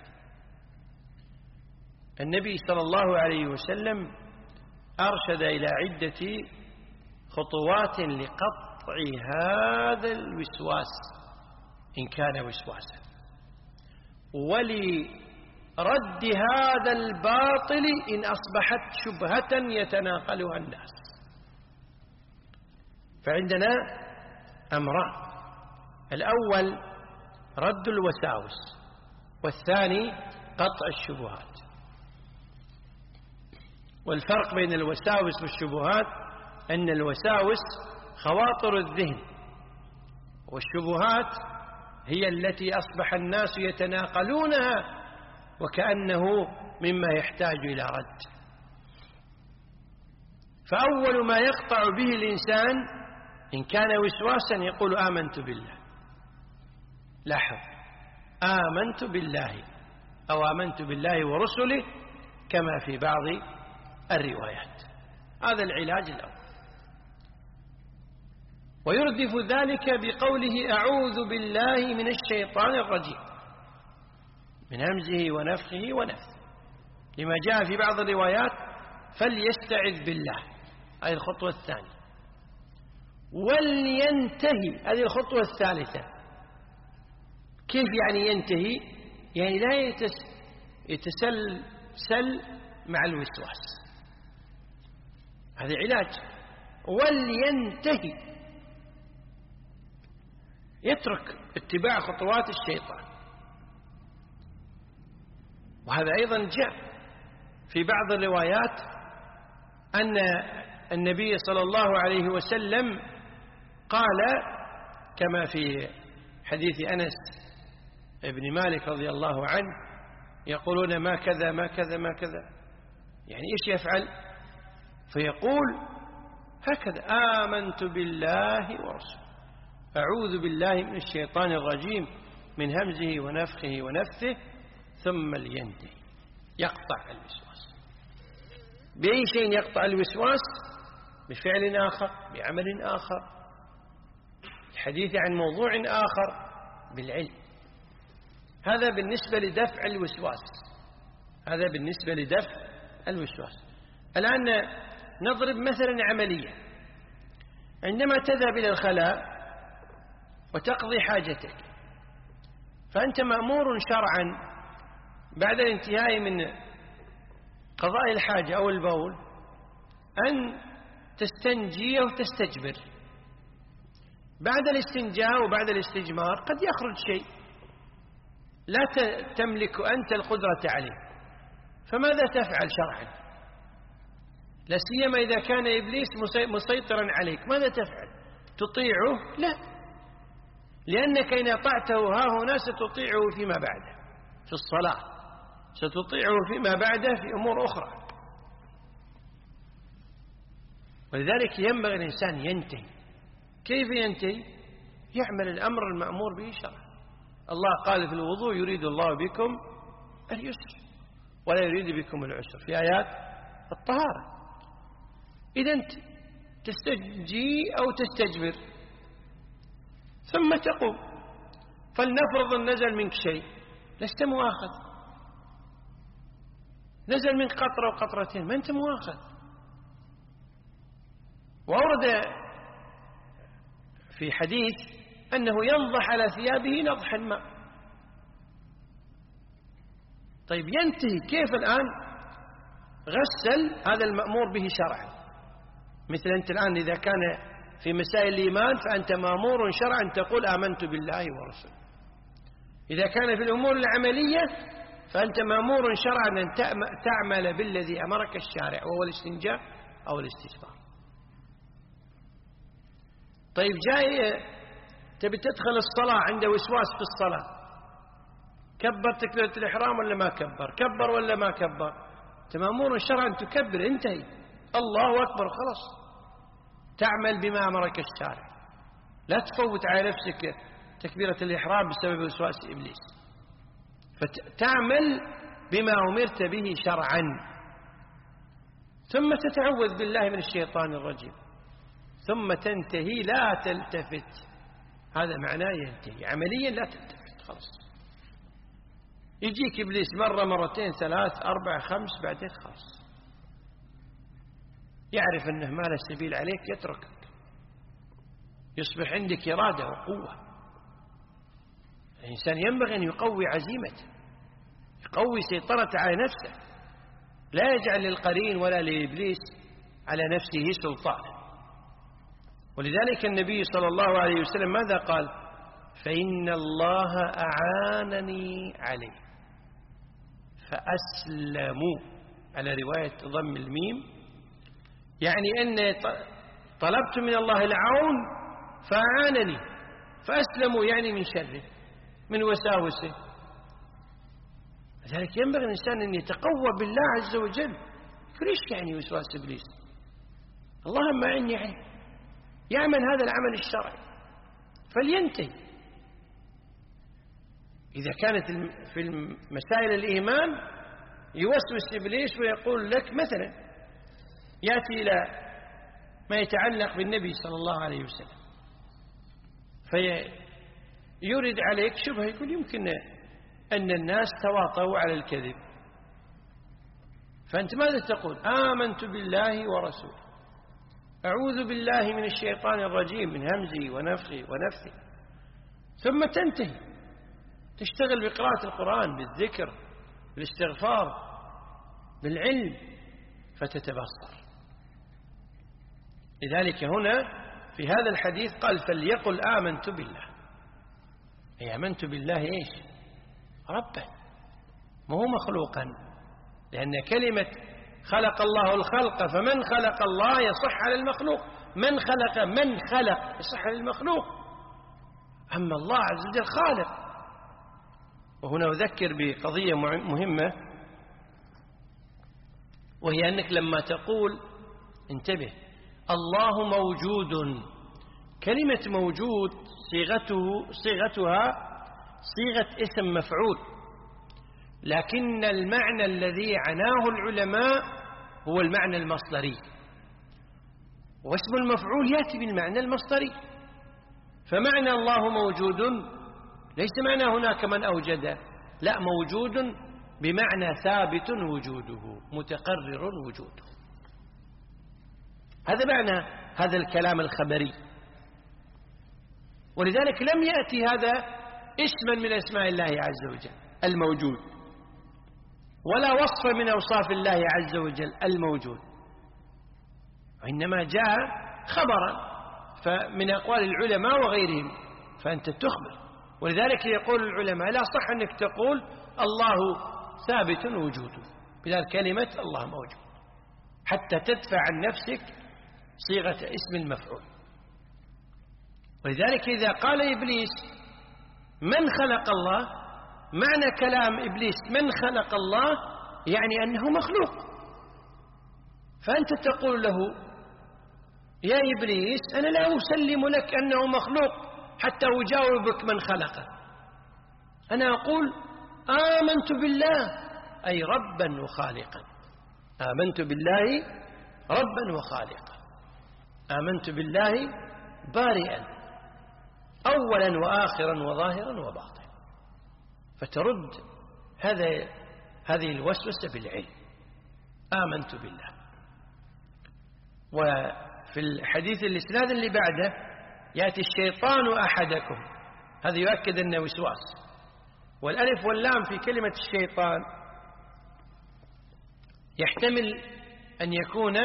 النبي صلى الله عليه وسلم أرشد إلى عدة خطوات لقطع هذا الوسواس إن كان وسواسا، ولرد هذا الباطل إن أصبحت شبهة يتناقلها الناس. فعندنا أمران: الأول رد الوساوس، والثاني قطع الشبهات. والفرق بين الوساوس والشبهات أن الوساوس خواطر الذهن، والشبهات هي التي أصبح الناس يتناقلونها وكأنه مما يحتاج إلى رد. فأول ما يقطع به الإنسان إن كان وسواسا يقول آمنت بالله. لاحظ، آمنت بالله أو آمنت بالله ورسله كما في بعض الروايات. هذا العلاج الأول. ويردف ذلك بقوله أعوذ بالله من الشيطان الرجيم، من همزه ونفخه ونفثه، لما جاء في بعض الروايات فليستعذ بالله، هذه الخطوة الثانية. ولينتهي، هذه الخطوة الثالثة. كيف يعني ينتهي؟ يعني لا يتس يتسلسل مع الوسواس، هذا علاج. ولينتهي، يترك اتباع خطوات الشيطان. وهذا أيضا جاء في بعض الروايات أن النبي صلى الله عليه وسلم قال كما في حديث أنس بن مالك رضي الله عنه، يقولون ما كذا ما كذا ما كذا، يعني إيش يفعل؟ فيقول هكذا: آمنت بالله ورسوله، أعوذ بالله من الشيطان الرجيم من همزه ونفخه ونفثه، ثم لينتهي، يقطع الوسواس. بأي شيء يقطع الوسواس؟ بفعل آخر، بعمل آخر، الحديث عن موضوع آخر، بالعلم. هذا بالنسبة لدفع الوسواس، هذا بالنسبة لدفع الوسواس. الآن نضرب مثلا عملية. عندما تذهب إلى الخلاء وتقضي حاجتك، فأنت مأمور شرعا بعد الانتهاء من قضاء الحاجة أو البول أن تستنجي أو تستجبر. بعد الاستنجاء وبعد الاستجمار قد يخرج شيء لا تملك أنت القدرة عليه، فماذا تفعل شرعا؟ لا سيما إذا كان إبليس مسيطرا عليك، ماذا تفعل؟ تطيعه؟ لا، لأنك إن أطعته ها هنا ستطيعه فيما بعده في الصلاة، ستطيعه فيما بعده في أمور أخرى. ولذلك ينبغي الإنسان ينتهي. كيف ينتهي؟ يعمل الأمر المأمور به شرعا. الله قال في الوضوء: يريد الله بكم اليسر ولا يريد بكم العسر، في آيات الطهارة. إذا أنت تستجي أو تستجبر ثم تقوم. فلنفرض أن نزل منك شيء، لست مؤاخذ. نزل منك قطرة وقطرتين، ما أنت مؤاخذ. وورد في حديث أنه ينضح على ثيابه نضح الماء. طيب ينتهي كيف الآن؟ غسل، هذا المأمور به شرعا. مثل أنت الآن إذا كان في مسائل الإيمان فأنت مأمور شرعا تقول آمنت بالله ورسوله. إذا كان في الأمور العملية فأنت مأمور شرعا أن تعمل بالذي أمرك الشارع، وهو الاستنجاء أو الاستجمار. طيب جاي تبي تدخل الصلاة، عند وسواس في الصلاة، كبر تكبيرة الإحرام ولا ما كبر؟ كبر ولا ما كبر؟ أنت مأمور شرعا تكبر، انتهي، الله أكبر، خلاص، تعمل بما أمرك الشارع. لا تفوت على نفسك تكبيرة الإحرام بسبب وسواس إبليس، فتعمل بما أمرت به شرعا، ثم تتعوذ بالله من الشيطان الرجيم، ثم تنتهي، لا تلتفت. هذا معناه ينتهي عمليا، لا تلتفت، خلاص. يجيك إبليس مرة مرتين ثلاث أربع خمس، بعدين خلاص يعرف أنه ما له سبيل عليك، يتركك، يصبح عندك إرادة وقوة. الإنسان ينبغي أن يقوي عزيمته، يقوي سيطرته على نفسه، لا يجعل للقرين ولا لإبليس على نفسه سلطان. ولذلك النبي صلى الله عليه وسلم ماذا قال؟ فإن الله أعانني عليه فأسلموا، على رواية ضم الميم، يعني أن طلبت من الله العون فأعانني، فأسلموا يعني من شره، من وساوسه. لذلك ينبغي الإنسان أن يتقوى بالله عز وجل. يقول إيش يعني وسواس إبليس؟ اللهم أعني عليه، يعمل هذا العمل الشرعي فلينتهي. إذا كانت في مسائل الإيمان يوسوس إبليس ويقول لك مثلا، يأتي إلى ما يتعلق بالنبي صلى الله عليه وسلم فيرد عليك شبهة، يقول يمكن أن الناس تواطؤوا على الكذب، فأنت ماذا تقول؟ آمنت بالله ورسوله، أعوذ بالله من الشيطان الرجيم من همزه ونفخه ونفثه، ثم تنتهي، تشتغل بقراءة القرآن، بالذكر، بالاستغفار بالعلم فتتبصر. لذلك هنا في هذا الحديث قال فليقل آمنت بالله، أي آمنت بالله إيش؟ ربا، ما هو مخلوقا، لأن كلمة خلق الله الخلق، فمن خلق الله يصح على المخلوق، من خلق من خلق يصح على المخلوق، أما الله عز وجل خالق. وهنا أذكر بقضية مهمة، وهي أنك لما تقول انتبه الله موجود، كلمة موجود صيغته صيغتها صيغة اسم مفعول، لكن المعنى الذي عناه العلماء هو المعنى المصدري، واسم المفعول يأتي بالمعنى المصدري. فمعنى الله موجود ليس معنى هناك من أوجده، لا، موجود بمعنى ثابت وجوده، متقرر وجوده. هذا معنى هذا الكلام الخبري. ولذلك لم يأتي هذا اسما من اسماء الله عز وجل الموجود، ولا وصف من أوصاف الله عز وجل الموجود، وإنما جاء خبرا فمن أقوال العلماء وغيرهم، فأنت تخبر. ولذلك يقول العلماء لا صح أنك تقول الله ثابت وجوده بذلك كلمة الله موجود، حتى تدفع عن نفسك صيغة اسم المفعول. ولذلك إذا قال إبليس من خلق الله، معنى كلام إبليس من خلق الله يعني أنه مخلوق، فأنت تقول له يا إبليس أنا لا أسلم لك أنه مخلوق حتى أجاوبك من خلقه، أنا أقول آمنت بالله أي ربا وخالقا، آمنت بالله ربا وخالقا، آمنت بالله بارئا أولا وآخرا وظاهرا وباطنا. فترد هذا هذه الوسوسة بالعلم، آمنت بالله. وفي الحديث الإسناد اللي بعده يأتي الشيطان أحدكم، هذا يؤكد أنه وسواس. والألف واللام في كلمة الشيطان يحتمل أن يكون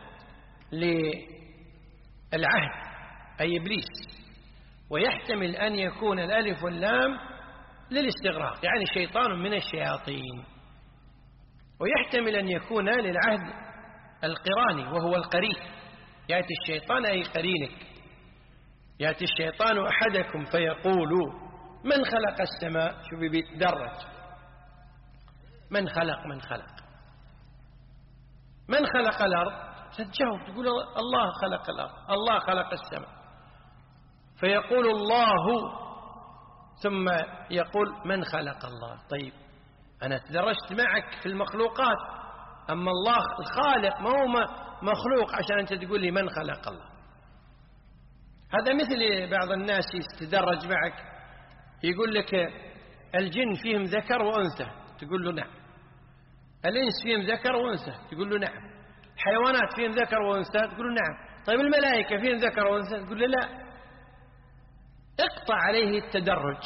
للعهد أي إبليس، ويحتمل أن يكون الألف واللام للاستغراق يعني شيطان من الشياطين، ويحتمل أن يكون للعهد القراني وهو القرين، يأتي الشيطان أي قرينك، يأتي الشيطان أحدكم فيقول من خلق السماء، شوف بيتدرج من خلق من خلق من خلق الأرض، تتجاوب تقول الله خلق الأرض، الله خلق السماء، فيقول الله ثم يقول من خلق الله. طيب أنا تدرجت معك في المخلوقات، أما الله الخالق ما هو مخلوق عشان أنت تقول لي من خلق الله. هذا مثل بعض الناس يتدرج معك يقول لك الجن فيهم ذكر وأنثى، تقول له نعم، الإنس فيهم ذكر وأنثى، تقول له نعم، حيوانات فيهم ذكر وأنثى، تقول له نعم، طيب الملائكة فيهم ذكر وأنثى، تقول له لا. اقطع عليه التدرج.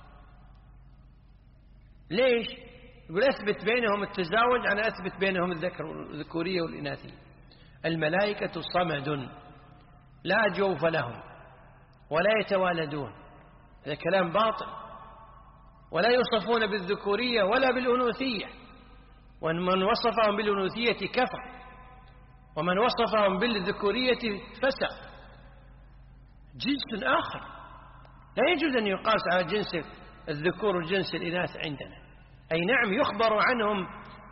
ليش؟ يقول أثبت بينهم التزاوج، أنا أثبت بينهم الذكر والذكورية والإناثية. الملائكة صمد لا جوف لهم ولا يتوالدون، هذا كلام باطل، ولا يوصفون بالذكورية ولا بالأنوثية، ومن وصفهم بالأنوثية كفر، ومن وصفهم بالذكورية فسق، جنس آخر لا يجوز أن يقاس على جنس الذكور وجنس الإناث عندنا. أي نعم يخبر عنهم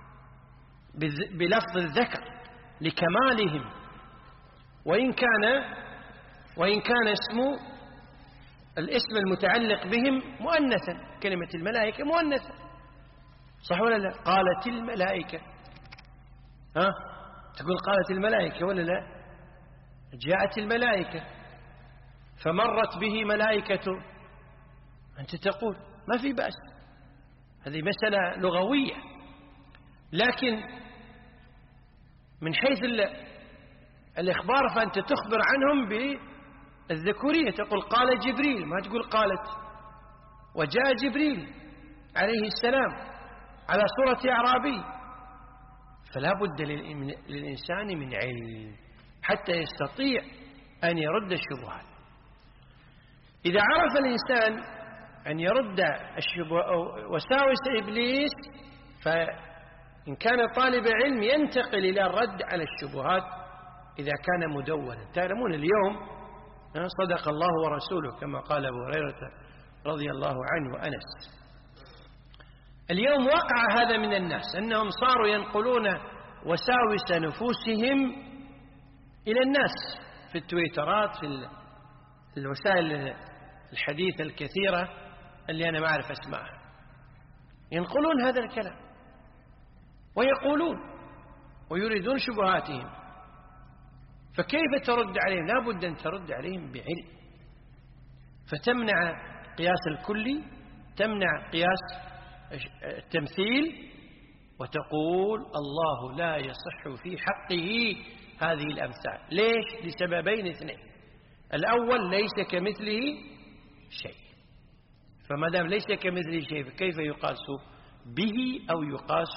بلفظ الذكر لكمالهم، وإن كان وإن كان اسم الاسم المتعلق بهم مؤنثا، كلمة الملائكة مؤنثة، صح ولا لا؟ قالت الملائكة، ها تقول قالت الملائكة ولا لا؟ جاءت الملائكة فمرت به ملائكة، أنت تقول ما في بأس، هذه مسألة لغوية. لكن من حيث الإخبار فأنت تخبر عنهم بالذكورية، تقول قال جبريل، ما تقول قالت. وجاء جبريل عليه السلام على صورة أعرابي، فلا بد للإنسان من علم حتى يستطيع أن يرد الشبهات. إذا عرف الإنسان أن يرد وساوس إبليس، فإن كان طالب علم ينتقل إلى الرد على الشبهات إذا كان مدونا. تعلمون اليوم صدق الله ورسوله كما قال أبو هريرة رضي الله عنه وأنس. اليوم وقع هذا من الناس، أنهم صاروا ينقلون وساوس نفوسهم إلى الناس في التويترات، في الوسائل الحديثة الكثيرة اللي أنا ما أعرف أسمعها، ينقلون هذا الكلام ويقولون ويريدون شبهاتهم. فكيف ترد عليهم؟ لا بد أن ترد عليهم بعلم، فتمنع قياس الكلي، تمنع قياس التمثيل، وتقول الله لا يصح في حقه هذه الأمثال. ليش؟ لسببين اثنين. الأول ليس كمثله شيء، فما دام ليس كمثله شيء فكيف يقاس به أو يقاس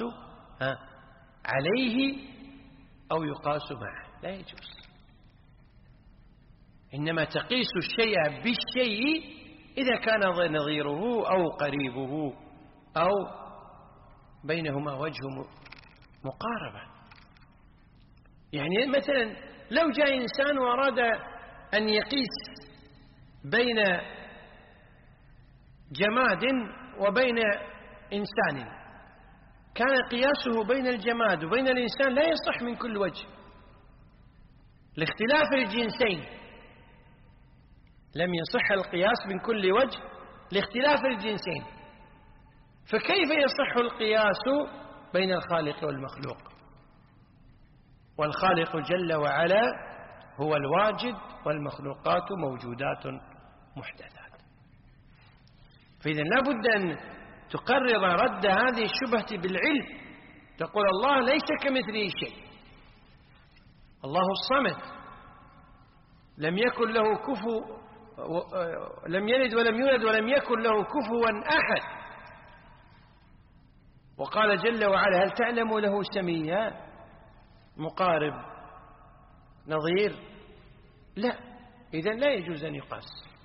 عليه أو يقاس معه؟ لا يجوز. إنما تقيس الشيء بالشيء إذا كان نظيره أو قريبه أو بينهما وجه مقاربة. يعني مثلا لو جاء إنسان وأراد أن يقيس بين جماد وبين إنسان، كان قياسه بين الجماد وبين الإنسان لا يصح من كل وجه لاختلاف الجنسين، لم يصح القياس من كل وجه لاختلاف الجنسين. فكيف يصح القياس بين الخالق والمخلوق؟ والخالق جل وعلا هو الواجد، والمخلوقات موجودات محدثات. فإذا لا بد أن تقرر رد هذه الشبهة بالعلم، تقول الله ليس كمثله شيء، الله الصمد لم يكن له كفو، لم يلد ولم يولد ولم يكن له كفوا أحد. وقال جل وعلا هل تعلم له سميا، مقارب، نظير؟ لا. إذن لا يجوز أن يقاس.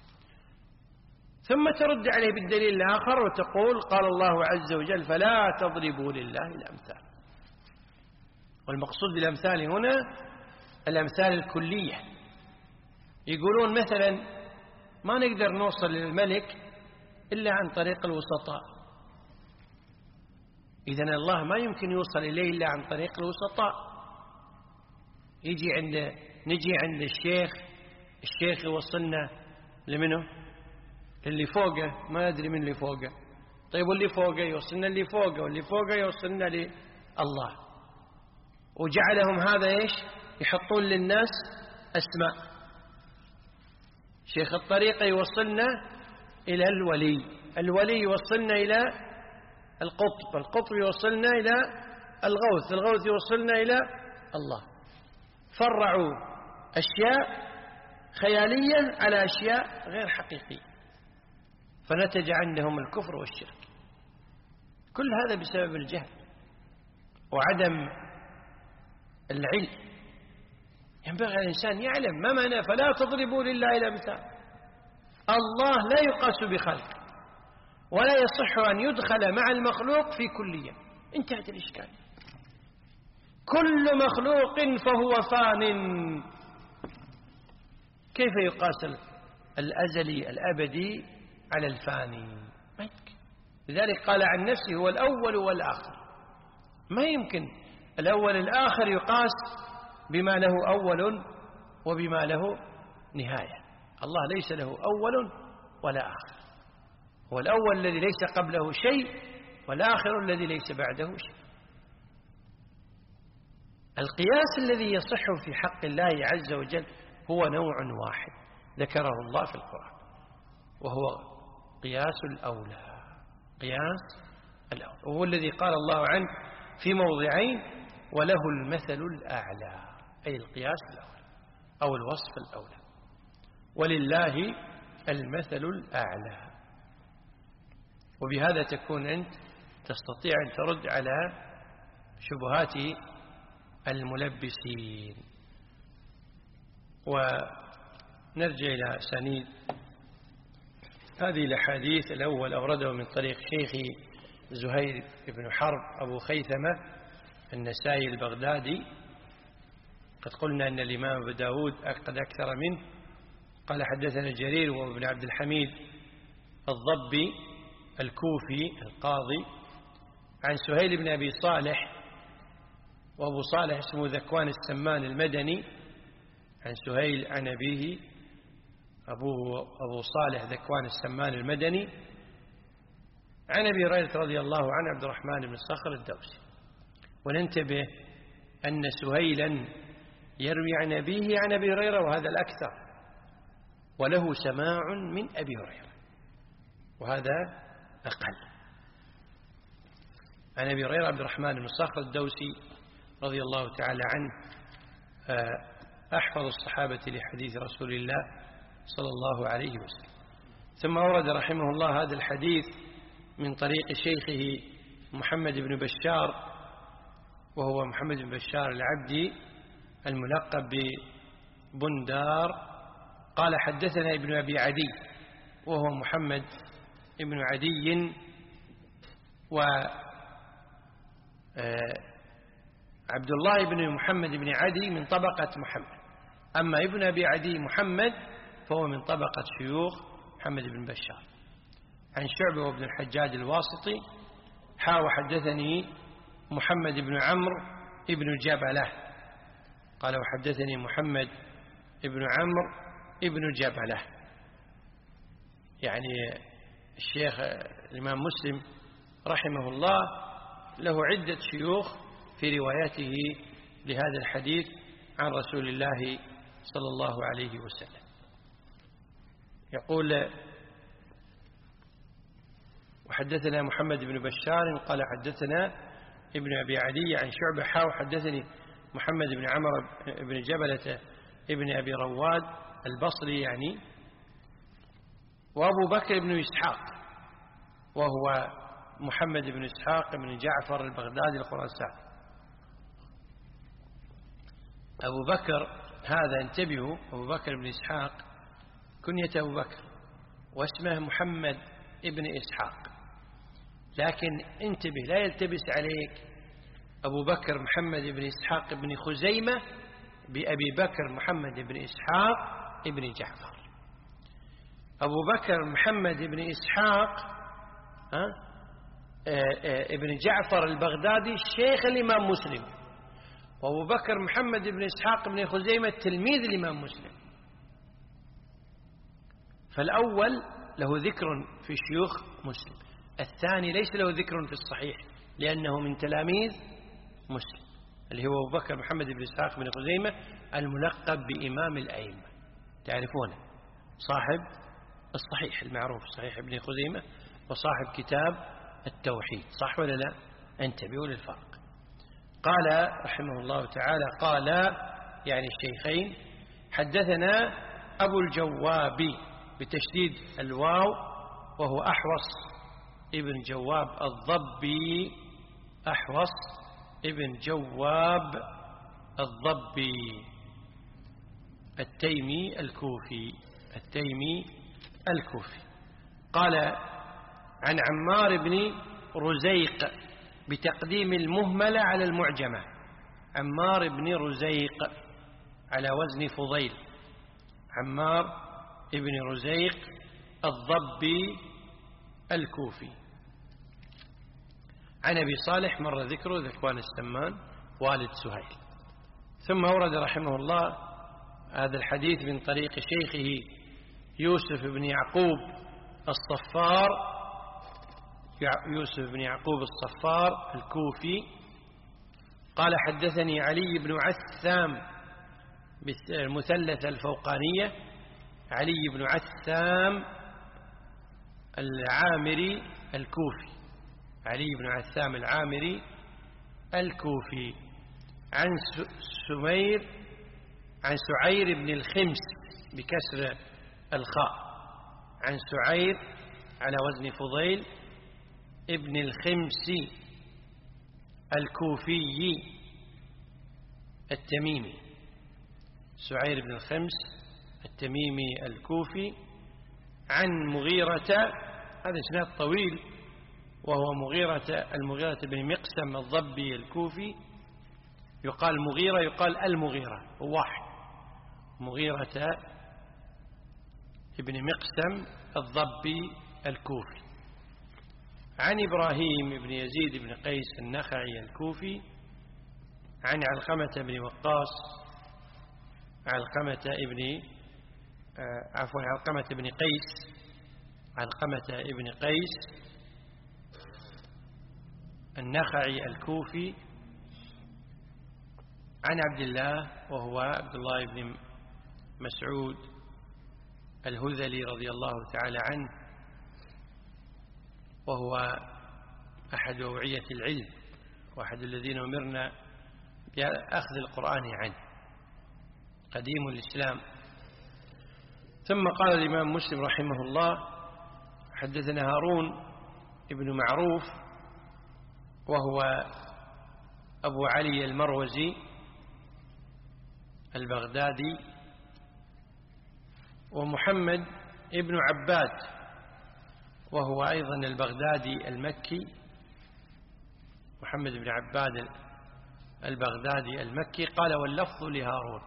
ثم ترد عليه بالدليل الآخر وتقول قال الله عز وجل فلا تضربوا لله الأمثال. والمقصود بالأمثال هنا الأمثال الكلية. يقولون مثلا ما نقدر نوصل للملك إلا عن طريق الوسطاء، إذن الله ما يمكن يوصل إليه إلا عن طريق الوسطاء. يجي عند نجي عند الشيخ، الشيخ يوصلنا لمنه؟ اللي فوقه، ما ندري من اللي فوقه. طيب واللي فوقه يوصلنا اللي فوقه، واللي فوقه يوصلنا لله. وجعلهم هذا إيش؟ يحطون للناس أسماء. شيخ الطريقة يوصلنا إلى الولي، الولي يوصلنا إلى القطب، القطب يوصلنا إلى الغوث، الغوث يوصلنا إلى الله. فرعوا أشياء خيالية على أشياء غير حقيقية، فنتج عندهم الكفر والشرك. كل هذا بسبب الجهل وعدم العلم. ينبغي الإنسان يعلم ما معنى فلا تضربوا لله الأمثال. الله لا يقاس بخلق، ولا يصح أن يدخل مع المخلوق في كلية. انتهت الإشكال. كل مخلوق فهو فان. كيف يقاس الأزلي الأبدي على الفاني؟ ما يمكن. لذلك قال عن نفسه هو الأول والآخر. ما يمكن الأول الآخر يقاس بما له أول وبما له نهاية. الله ليس له أول ولا آخر، هو الأول الذي ليس قبله شيء، والآخر الذي ليس بعده شيء. القياس الذي يصح في حق الله عز وجل هو نوع واحد ذكره الله في القرآن، وهو قياس الأولى. قياس الأولى وهو الذي قال الله عنه في موضعين وله المثل الأعلى، أي القياس الأولى أو الوصف الأولى. ولله المثل الأعلى. وبهذا تكون أنت تستطيع أن ترد على شبهات الملبسين. ونرجع إلى أسانيد هذه الأحاديث. الأول أورده من طريق شيخي زهير بن حرب أبو خيثمة النسائي البغدادي. قد قلنا أن الإمام أبو داود قد أكثر منه. قال حدثنا جرير وابن عبد الحميد الضبي الكوفي القاضي عن سهيل بن أبي صالح، وأبو صالح اسمه ذكوان السمان المدني، عن سهيل عن أبيه أبوه أبو صالح ذكوان السمان المدني، عن أبي هريرة رضي الله عنه عبد الرحمن بن صخر الدوسي. وننتبه أن سهيلا يروي عن أبيه عن أبي هريرة، وهذا الأكثر، وله سماع من أبي هريرة، وهذا أقل. عن أبي هريرة عبد الرحمن بن صخر الدوسي رضي الله تعالى عنه، أحفظ الصحابة لحديث رسول الله صلى الله عليه وسلم. ثم أورد رحمه الله هذا الحديث من طريق شيخه محمد بن بشار، وهو محمد بن بشار العبدي الملقب ببندار. قال حدثنا ابن أبي عدي، وهو محمد ابن عدي، و عبد الله بن محمد بن عدي من طبقة محمد، أما ابن أبي عدي محمد فهو من طبقة شيوخ محمد بن بشار. عن شعبة وابن الحجاج الواسطي حا وحدثني محمد بن عمرو ابن جبلة، قال وحدثني محمد ابن عمرو ابن جبلة. يعني الشيخ الإمام مسلم رحمه الله له عدة شيوخ في روايته لهذا الحديث عن رسول الله صلى الله عليه وسلم. يقول وحدثنا محمد بن بشار قال حدثنا ابن أبي عدي عن شعبة حا وحدثني محمد بن عمرو بن جبلة ابن أبي رواد البصري يعني، وأبو بكر بن إسحاق وهو محمد بن إسحاق بن جعفر البغدادي الخراساني. أبو بكر هذا انتبهوا، أبو بكر بن إسحاق كنية أبو بكر واسمه محمد ابن إسحاق، لكن انتبه لا يلتبس عليك أبو بكر محمد بن إسحاق بن خزيمة بأبي بكر محمد بن إسحاق ابن جعفر. أبو بكر محمد بن إسحاق ها ابن جعفر البغدادي شيخ الإمام مسلم، وأبو بكر محمد بن إسحاق بن خزيمة تلميذ الإمام مسلم. فالأول له ذكر في شيوخ مسلم، الثاني ليس له ذكر في الصحيح لأنه من تلاميذ مسلم، اللي هو أبو بكر محمد بن إسحاق بن خزيمة الملقب بإمام الأئمة، تعرفونه، صاحب الصحيح المعروف صحيح ابن خزيمة، وصاحب كتاب التوحيد، صح ولا لا؟ انتبهوا للفرق. قال رحمه الله تعالى قال يعني الشيخين حدثنا أبو الجواب بتشديد الواو، وهو أحوص ابن جواب الضبي، أحوص ابن جواب الضبي التيمي الكوفي، التيمي الكوفي. قال عن عمار بن رزيق بتقديم المهملة على المعجمة، عمار بن رزيق على وزن فضيل، عمار بن رزيق الضبي الكوفي. عن أبي صالح مر ذكره ذكوان السمان والد سهيل. ثم أورد رحمه الله هذا الحديث من طريق شيخه يوسف بن يعقوب الصفار، يوسف بن يعقوب الصفار الكوفي. قال حدثني علي بن عثام بالمثلثة الفوقانية، علي بن عثام العامري الكوفي، علي بن عثام العامري الكوفي. عن سمير عن سعير بن الخمس بكسر الخاء، عن سعير على وزن فضيل ابن الخمس الكوفي التميمي، سعير بن الخمس التميمي الكوفي، عن مغيرة، هذا إسناد طويل، وهو مغيرة المغيرة بن مقسم الضبي الكوفي، يقال مغيرة يقال المغيرة، هو واحد، مغيرة ابن مقسم الضبي الكوفي، عن إبراهيم بن يزيد بن قيس النخعي الكوفي، عن علقمة بن وقاص، علقمة ابن عفوا علقمة بن قيس، علقمة ابن قيس النخعي الكوفي، عن عبد الله وهو عبد الله بن مسعود الهذلي رضي الله تعالى عنه، وهو أحد أوعية العلم وأحد الذين أمرنا بأخذ القرآن عنه، قديم الإسلام. ثم قال الإمام مسلم رحمه الله: حدثنا هارون ابن معروف وهو أبو علي المروزي البغدادي، ومحمد ابن عباد وهو أيضا البغدادي المكي، محمد بن عباد البغدادي المكي. قال: واللفظ لهارون،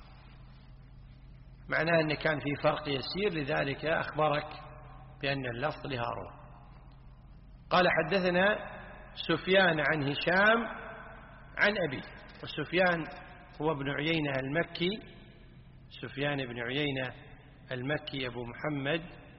معناه أن كان في فرق يسير، لذلك أخبرك بأن اللفظ لهارون. قال: حدثنا سفيان عن هشام عن أبي، وسفيان هو ابن عيينة المكي، سفيان بن عيينة المكي أبو محمد،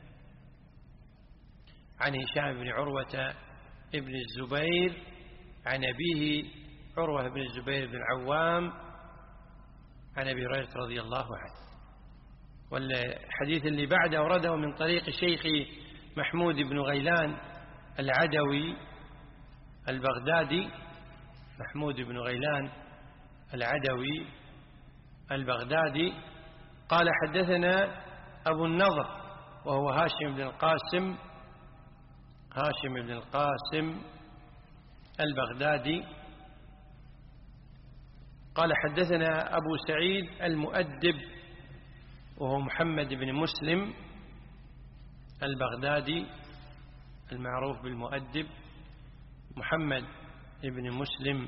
عن هشام بن عروة ابن الزبير عن أبيه عروة بن الزبير بن العوام عن أبي هريرة رضي الله عنه. والحديث اللي بعده ورده من طريق شيخي محمود بن غيلان العدوي البغدادي، محمود بن غيلان العدوي البغدادي. قال: حدثنا أبو النضر وهو هاشم بن القاسم، هاشم بن القاسم البغدادي. قال: حدثنا أبو سعيد المؤدب وهو محمد بن مسلم البغدادي المعروف بالمؤدب، محمد بن مسلم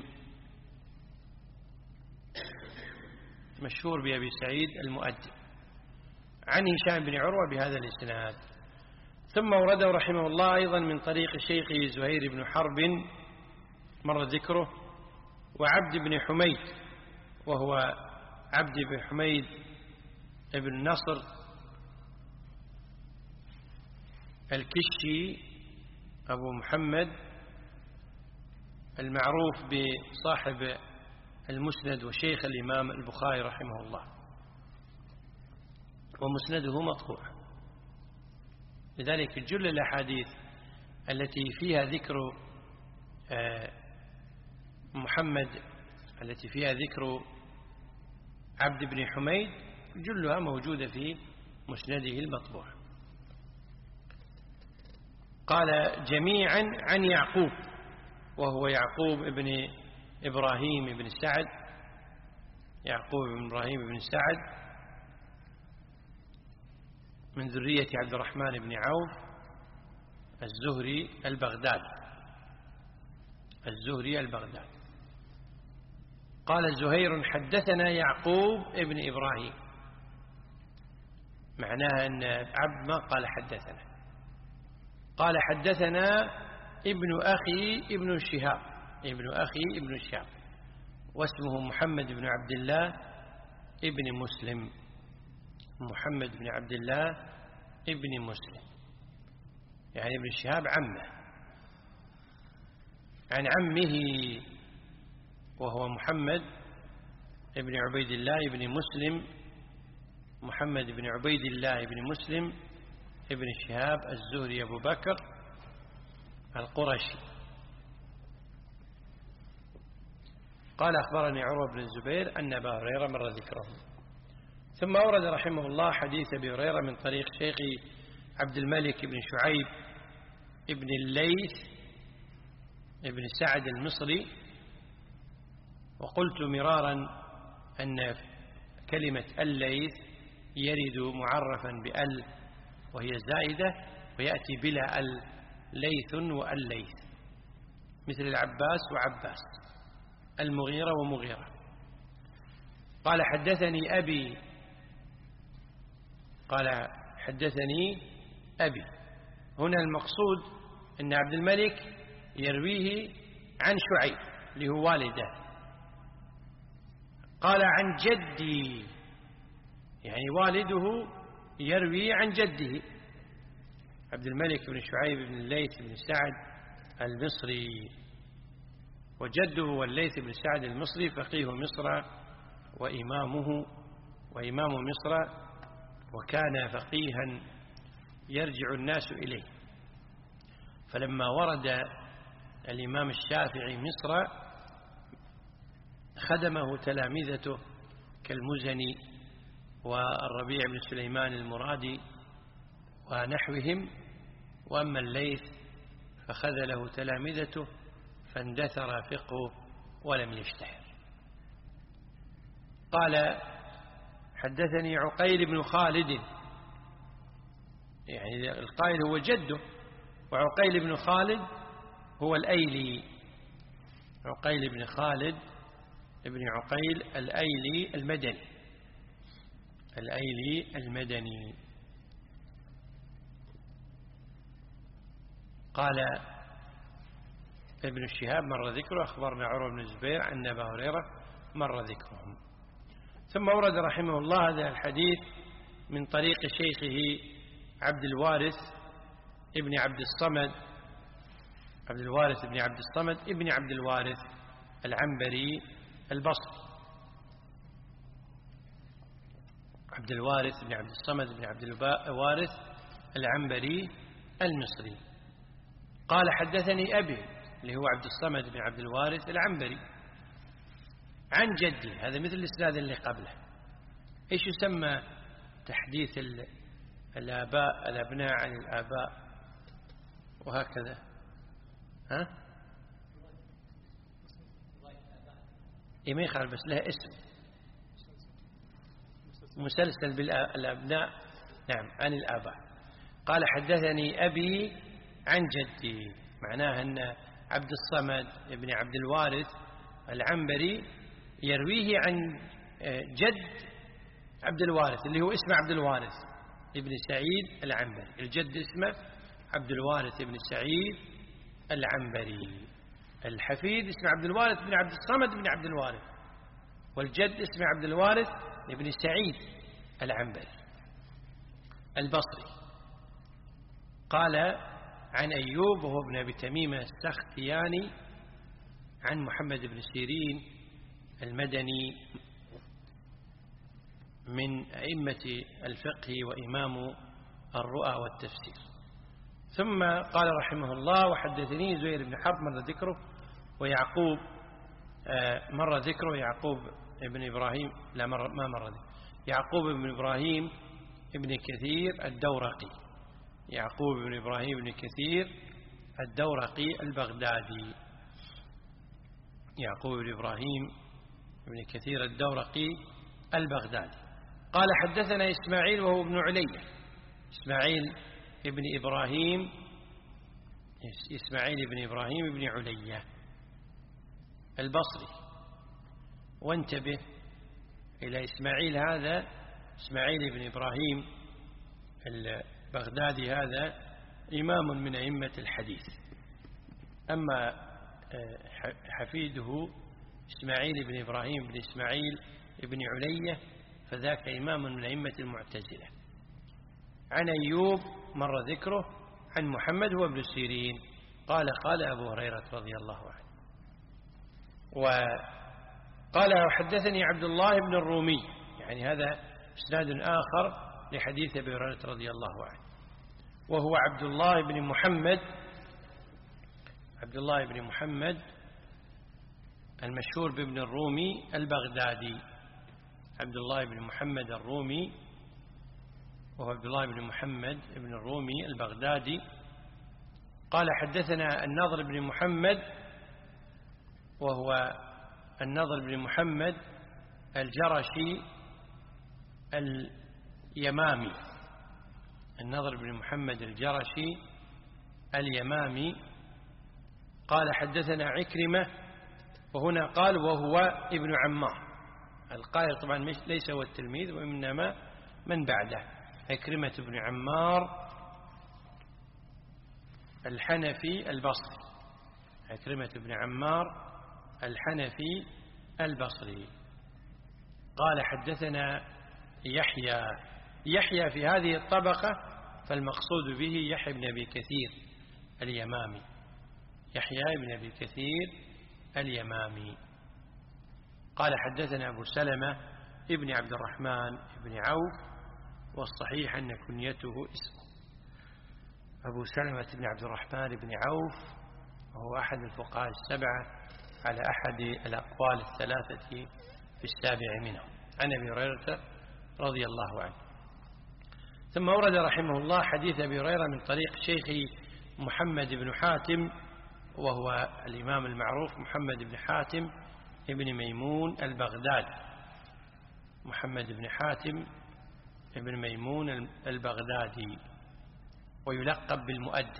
مشهور بأبي سعيد المؤدب، عن هشام بن عروة بهذا الإسناد. ثم ورده رحمه الله أيضا من طريق شيخه زهير بن حرب مر ذكره، وعبد بن حميد وهو عبد بن حميد ابن نصر الكشي أبو محمد المعروف بصاحب المسند وشيخ الإمام البخاري رحمه الله، ومسنده مطبوع، لذلك جل الأحاديث التي فيها ذكر محمد، التي فيها ذكر عبد بن حميد، جلها موجودة في مسنده المطبوع. قال: جميعا عن يعقوب وهو يعقوب ابن إبراهيم بن سعد، يعقوب بن إبراهيم بن سعد من ذرية عبد الرحمن بن عوف الزهري البغدادي، الزهري البغدادي. قال زهير: حدثنا يعقوب ابن إبراهيم، معناها أن عبد ما قال حدثنا، قال: حدثنا ابن أخي ابن شهاب، ابن أخي ابن شهاب، واسمه محمد بن عبد الله ابن مسلم، محمد بن عبد الله ابن مسلم، يعني ابن شهاب عمه، عن عمه وهو محمد ابن عبيد الله ابن مسلم، محمد بن عبيد الله ابن مسلم ابن شهاب الزهري أبو بكر القرشي. قال: أخبرني عروة بن الزبير أن أبا هريرة مر ذكره. ثم أورد رحمه الله حديث أبي هريرة من طريق شيخي عبد الملك بن شعيب ابن الليث ابن سعد المصري. وقلت مرارا أن كلمة الليث يرد معرفا بأل وهي زائدة، ويأتي بلا ال، ليث والليث، مثل العباس وعباس، المغيرة ومغيرة. قال حدثني أبي، قال حدثني أبي. هنا المقصود أن عبد الملك يرويه عن شعيب اللي هو والده. قال عن جدي، يعني والده يروي عن جده عبد الملك بن شعيب بن الليث بن سعد المصري. وجده هو الليث بن سعد المصري فقيه مصر وإمامه وإمام مصر، وكان فقيها يرجع الناس إليه. فلما ورد الإمام الشافعي مصر خدمه تلامذته كالمزني والربيع بن سليمان المرادي ونحوهم. وأما الليث فخذله تلامذته فاندثر فقهه ولم يشتهر. قال حدثني عقيل بن خالد، يعني القائل هو جده، وعقيل بن خالد هو الأيلي، عقيل بن خالد ابن عقيل الأيلي المدني، الأيلي المدني. قال ابن الشهاب مر ذكره، أخبرنا عروة بن الزبير عن أبا هريرة مر ذكرهم. ثم ورد رحمه الله هذا الحديث من طريق شيخه عبد الوارث ابن عبد الصمد، عبد الوارث ابن عبد الصمد ابن عبد الوارث العنبري البصري، عبد الوارث بن عبد الصمد بن عبد الوارث العنبري المصري. قال حدثني أبي اللي هو عبد الصمد بن عبد الوارث العنبري عن جدي، هذا مثل الإسناد اللي قبله. إيش يسمى تحديث الآباء الأبناء عن الآباء وهكذا؟ ها؟ إيه ما يخالف، بس لها اسم مسلسل بالأبناء، نعم، عن الآباء. قال حدثني أبي عن جدي، معناها أن عبد الصمد بن عبد الوارث العنبري يرويه عن جد عبد الوارث اللي هو اسمه عبد الوارث ابن سعيد العنبري. الجد اسمه عبد الوارث ابن سعيد العنبري، الحفيد اسمه عبد الوارث بن عبد الصمد بن عبد الوارث، والجد اسمه عبد الوارث ابن سعيد العنبري البصري. قال عن أيوب وهو ابن أبي تميمة السختياني عن محمد بن سيرين المدني من أئمة الفقه وإمام الرؤى والتفسير. ثم قال رحمه الله وحدثني زهير بن حرب مر ذكره، ويعقوب مر ذكره، يعقوب ابن إبراهيم لا مر ما مر ذكره يعقوب بن إبراهيم ابن كثير الدورقي، يعقوب بن إبراهيم بن كثير الدورقي البغدادي، يعقوب بن إبراهيم بن كثير الدورقي البغدادي. قال حدثنا إسماعيل وهو ابن علية، إسماعيل ابن إبراهيم إسماعيل ابن إبراهيم بن علية البصري. وانتبه إلى إسماعيل هذا، إسماعيل بن إبراهيم البغدادي هذا إمام من أئمة الحديث، أما حفيده إسماعيل بن إبراهيم بن إسماعيل بن علية فذاك إمام من أئمة المعتزلة. عن أيوب مر ذكره عن محمد هو ابن سيرين قال قال أبو هريرة رضي الله عنه. وقال حدثني عبد الله بن الرومي، يعني هذا إسناد آخر لحديث أبي هريرة رضي الله عنه، وهو عبد الله بن محمد عبد الله بن محمد المشهور بابن الرومي البغدادي، عبد الله بن محمد الرومي، وهو عبد الله بن محمد بن الرومي البغدادي. قال حدثنا النضر بن محمد وهو النضر بن محمد الجرشي اليمامي. النضر بن محمد الجرشي اليمامي قال حدثنا عكرمة، وهنا قال وهو ابن عمار. القائل طبعا ليس هو التلميذ وإنما من بعده، عكرمة بن عمار الحنفي البصري. عكرمة بن عمار الحنفي البصري قال حدثنا يحيى. يحيى في هذه الطبقة فالمقصود به يحيى بن أبي كثير اليمامي. يحيى بن أبي كثير اليمامي قال حدثنا أبو سلمة ابن عبد الرحمن ابن عوف، والصحيح أن كنيته اسمه أبو سلمة بن عبد الرحمن بن عوف، وهو أحد الفقهاء السبعة على أحد الأقوال الثلاثة في السابع منهم، عن أبي هريرة رضي الله عنه. ثم ورد رحمه الله حديث أبي هريرة من طريق شيخي محمد بن حاتم، وهو الإمام المعروف محمد بن حاتم ابن ميمون البغدادي. محمد بن حاتم ابن ميمون البغدادي، ويلقب بالمؤدب،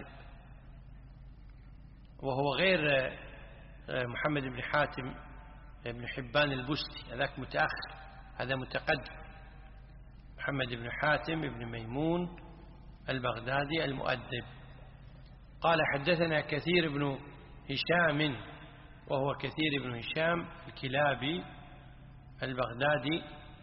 وهو غير محمد بن حاتم ابن حبان البستي، هذاك متأخر، هذا متقدم. محمد بن حاتم ابن ميمون البغدادي المؤدب قال حدثنا كثير بن هشام، وهو كثير بن هشام الكلابي البغدادي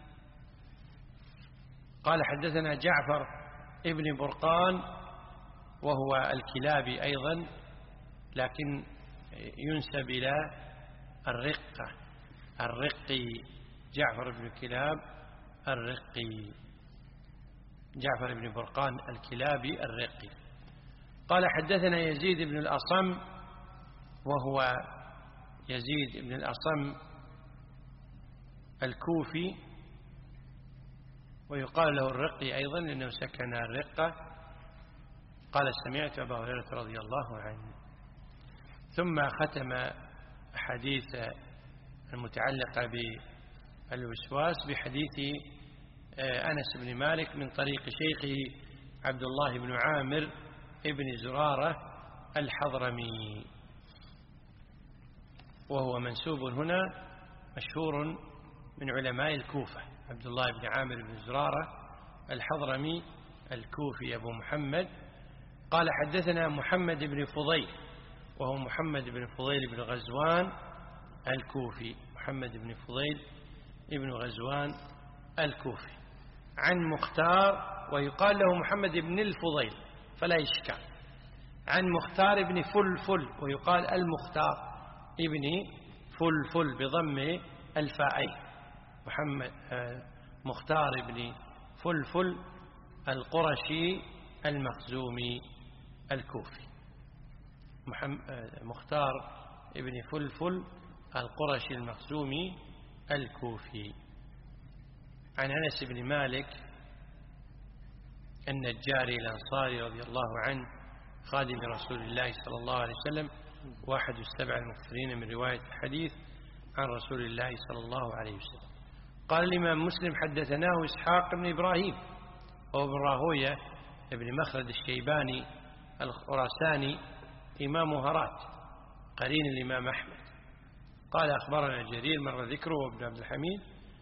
قال حدثنا جعفر ابن برقان، وهو الكلابي أيضا، لكن ينسب إلى الرقة، الرقي، جعفر بن كلاب الرقي، جعفر بن برقان الكلابي الرقي قال حدثنا يزيد بن الأصم، وهو يزيد بن الأصم الكوفي، ويقال له الرقي أيضا لأنه سكن الرقة. قال سمعت أبا هريرة رضي الله عنه. ثم ختم حديث المتعلقة بالوسواس بحديث أنس بن مالك من طريق شيخه عبد الله بن عامر ابن زرارة الحضرمي، وهو منسوب هنا مشهور من علماء الكوفة، عبد الله بن عامر بن زرارة الحضرمي الكوفي أبو محمد. قال حدثنا محمد بن فضيل، وهو محمد بن فضيل بن غزوان الكوفي، محمد بن فضيل بن غزوان الكوفي، عن مختار، ويقال له محمد بن الفضيل فلا إشكال، عن مختار بن فلفل، ويقال المختار ابن فلفل بضم الفاءين، محمد مختار بن فلفل القرشي المخزومي الكوفي، مختار ابن فلفل القرشي المخزومي الكوفي، عن أنس بن مالك النجاري الأنصاري رضي الله عنه خادم رسول الله صلى الله عليه وسلم، واحد السبع المكثرين من رواية الحديث عن رسول الله صلى الله عليه وسلم. قال الإمام مسلم حدثناه إسحاق بن إبراهيم، وهو بن راهوية ابن مخلد الشيباني الخراساني إمام هرات قرين الإمام أحمد. قال أخبرنا جرير مر ذكره وابن عبد الحميد.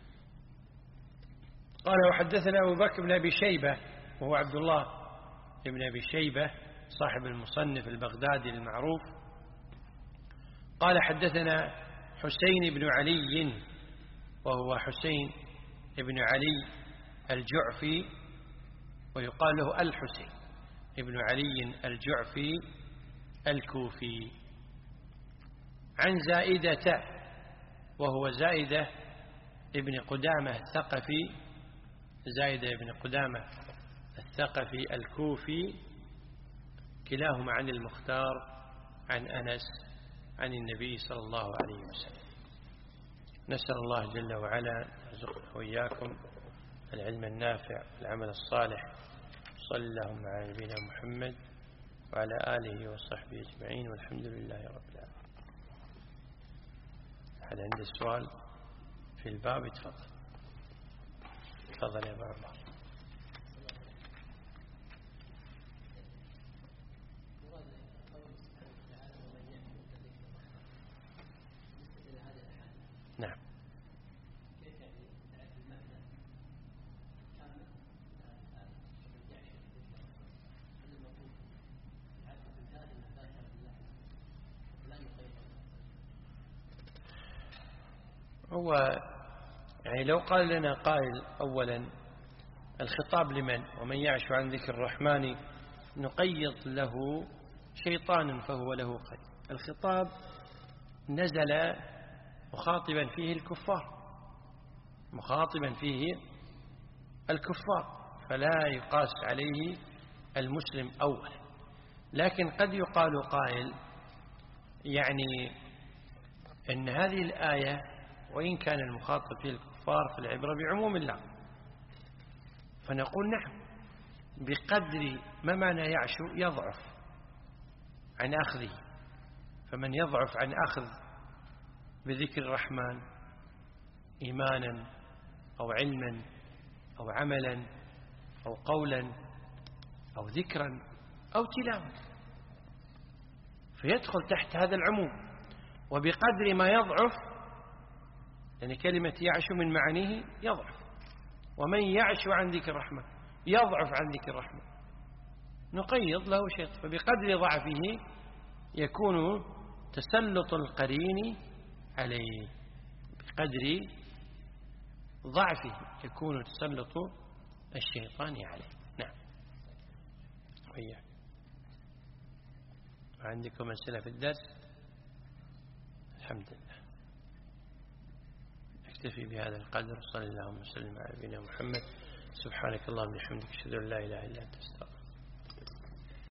قال وحدثنا أبو بكر بن أبي شيبة، وهو عبد الله بن أبي شيبة صاحب المصنف البغدادي المعروف. قال حدثنا حسين بن علي، وهو حسين بن علي الجعفي، ويقال له الحسين ابن علي الجعفي الكوفي، عن زائدة، وهو زائدة ابن قدامة الثقفي، زائدة ابن قدامة الثقفي الكوفي، كلاهما عن المختار عن أنس عن النبي صلى الله عليه وسلم. نسأل الله جل وعلا يرزقنا وإياكم العلم النافع والعمل الصالح. صلى اللهم على نبينا محمد وعلى آله وصحبه أجمعين، والحمد لله رب العالمين. أحد عنده سؤال في الباب يتفضل. تفضل يا أبو عمر. نعم. هو يعني لو قال لنا قائل أولا الخطاب لمن؟ ومن يعش عن ذكر الرحمن نقيض له شيطانا فهو له قرين. الخطاب نزل مخاطبا فيه الكفار، مخاطبا فيه الكفار، فلا يقاس عليه المسلم أول. لكن قد يقال قائل يعني أن هذه الآية وإن كان المخاطب فيه الكفار فالعبرة بعموم الله، فنقول نعم بقدر ما معنى يعشو يضعف عن أخذه، فمن يضعف عن أخذ بذكر الرحمن إيمانا أو علما أو عملا أو قولا أو ذكرا أو تلاوة فيدخل تحت هذا العموم. وبقدر ما يضعف، يعني كلمة يعشو من معانيه يضعف، ومن يعشو عن ذكر الرحمن يضعف عن ذكر الرحمن نقيض له شيء. فبقدر ضعفه يكون تسلط القرين عليه، بقدر ضعفه يكون تسلط الشيطان عليه. نعم. وياك. عندكم أسئلة في الدرس؟ الحمد لله. نكتفي بهذا القدر. صلى الله وسلم على نبينا محمد. سبحانك اللهم وبحمدك أشهد أن لا إله إلا أنت أستغفرك.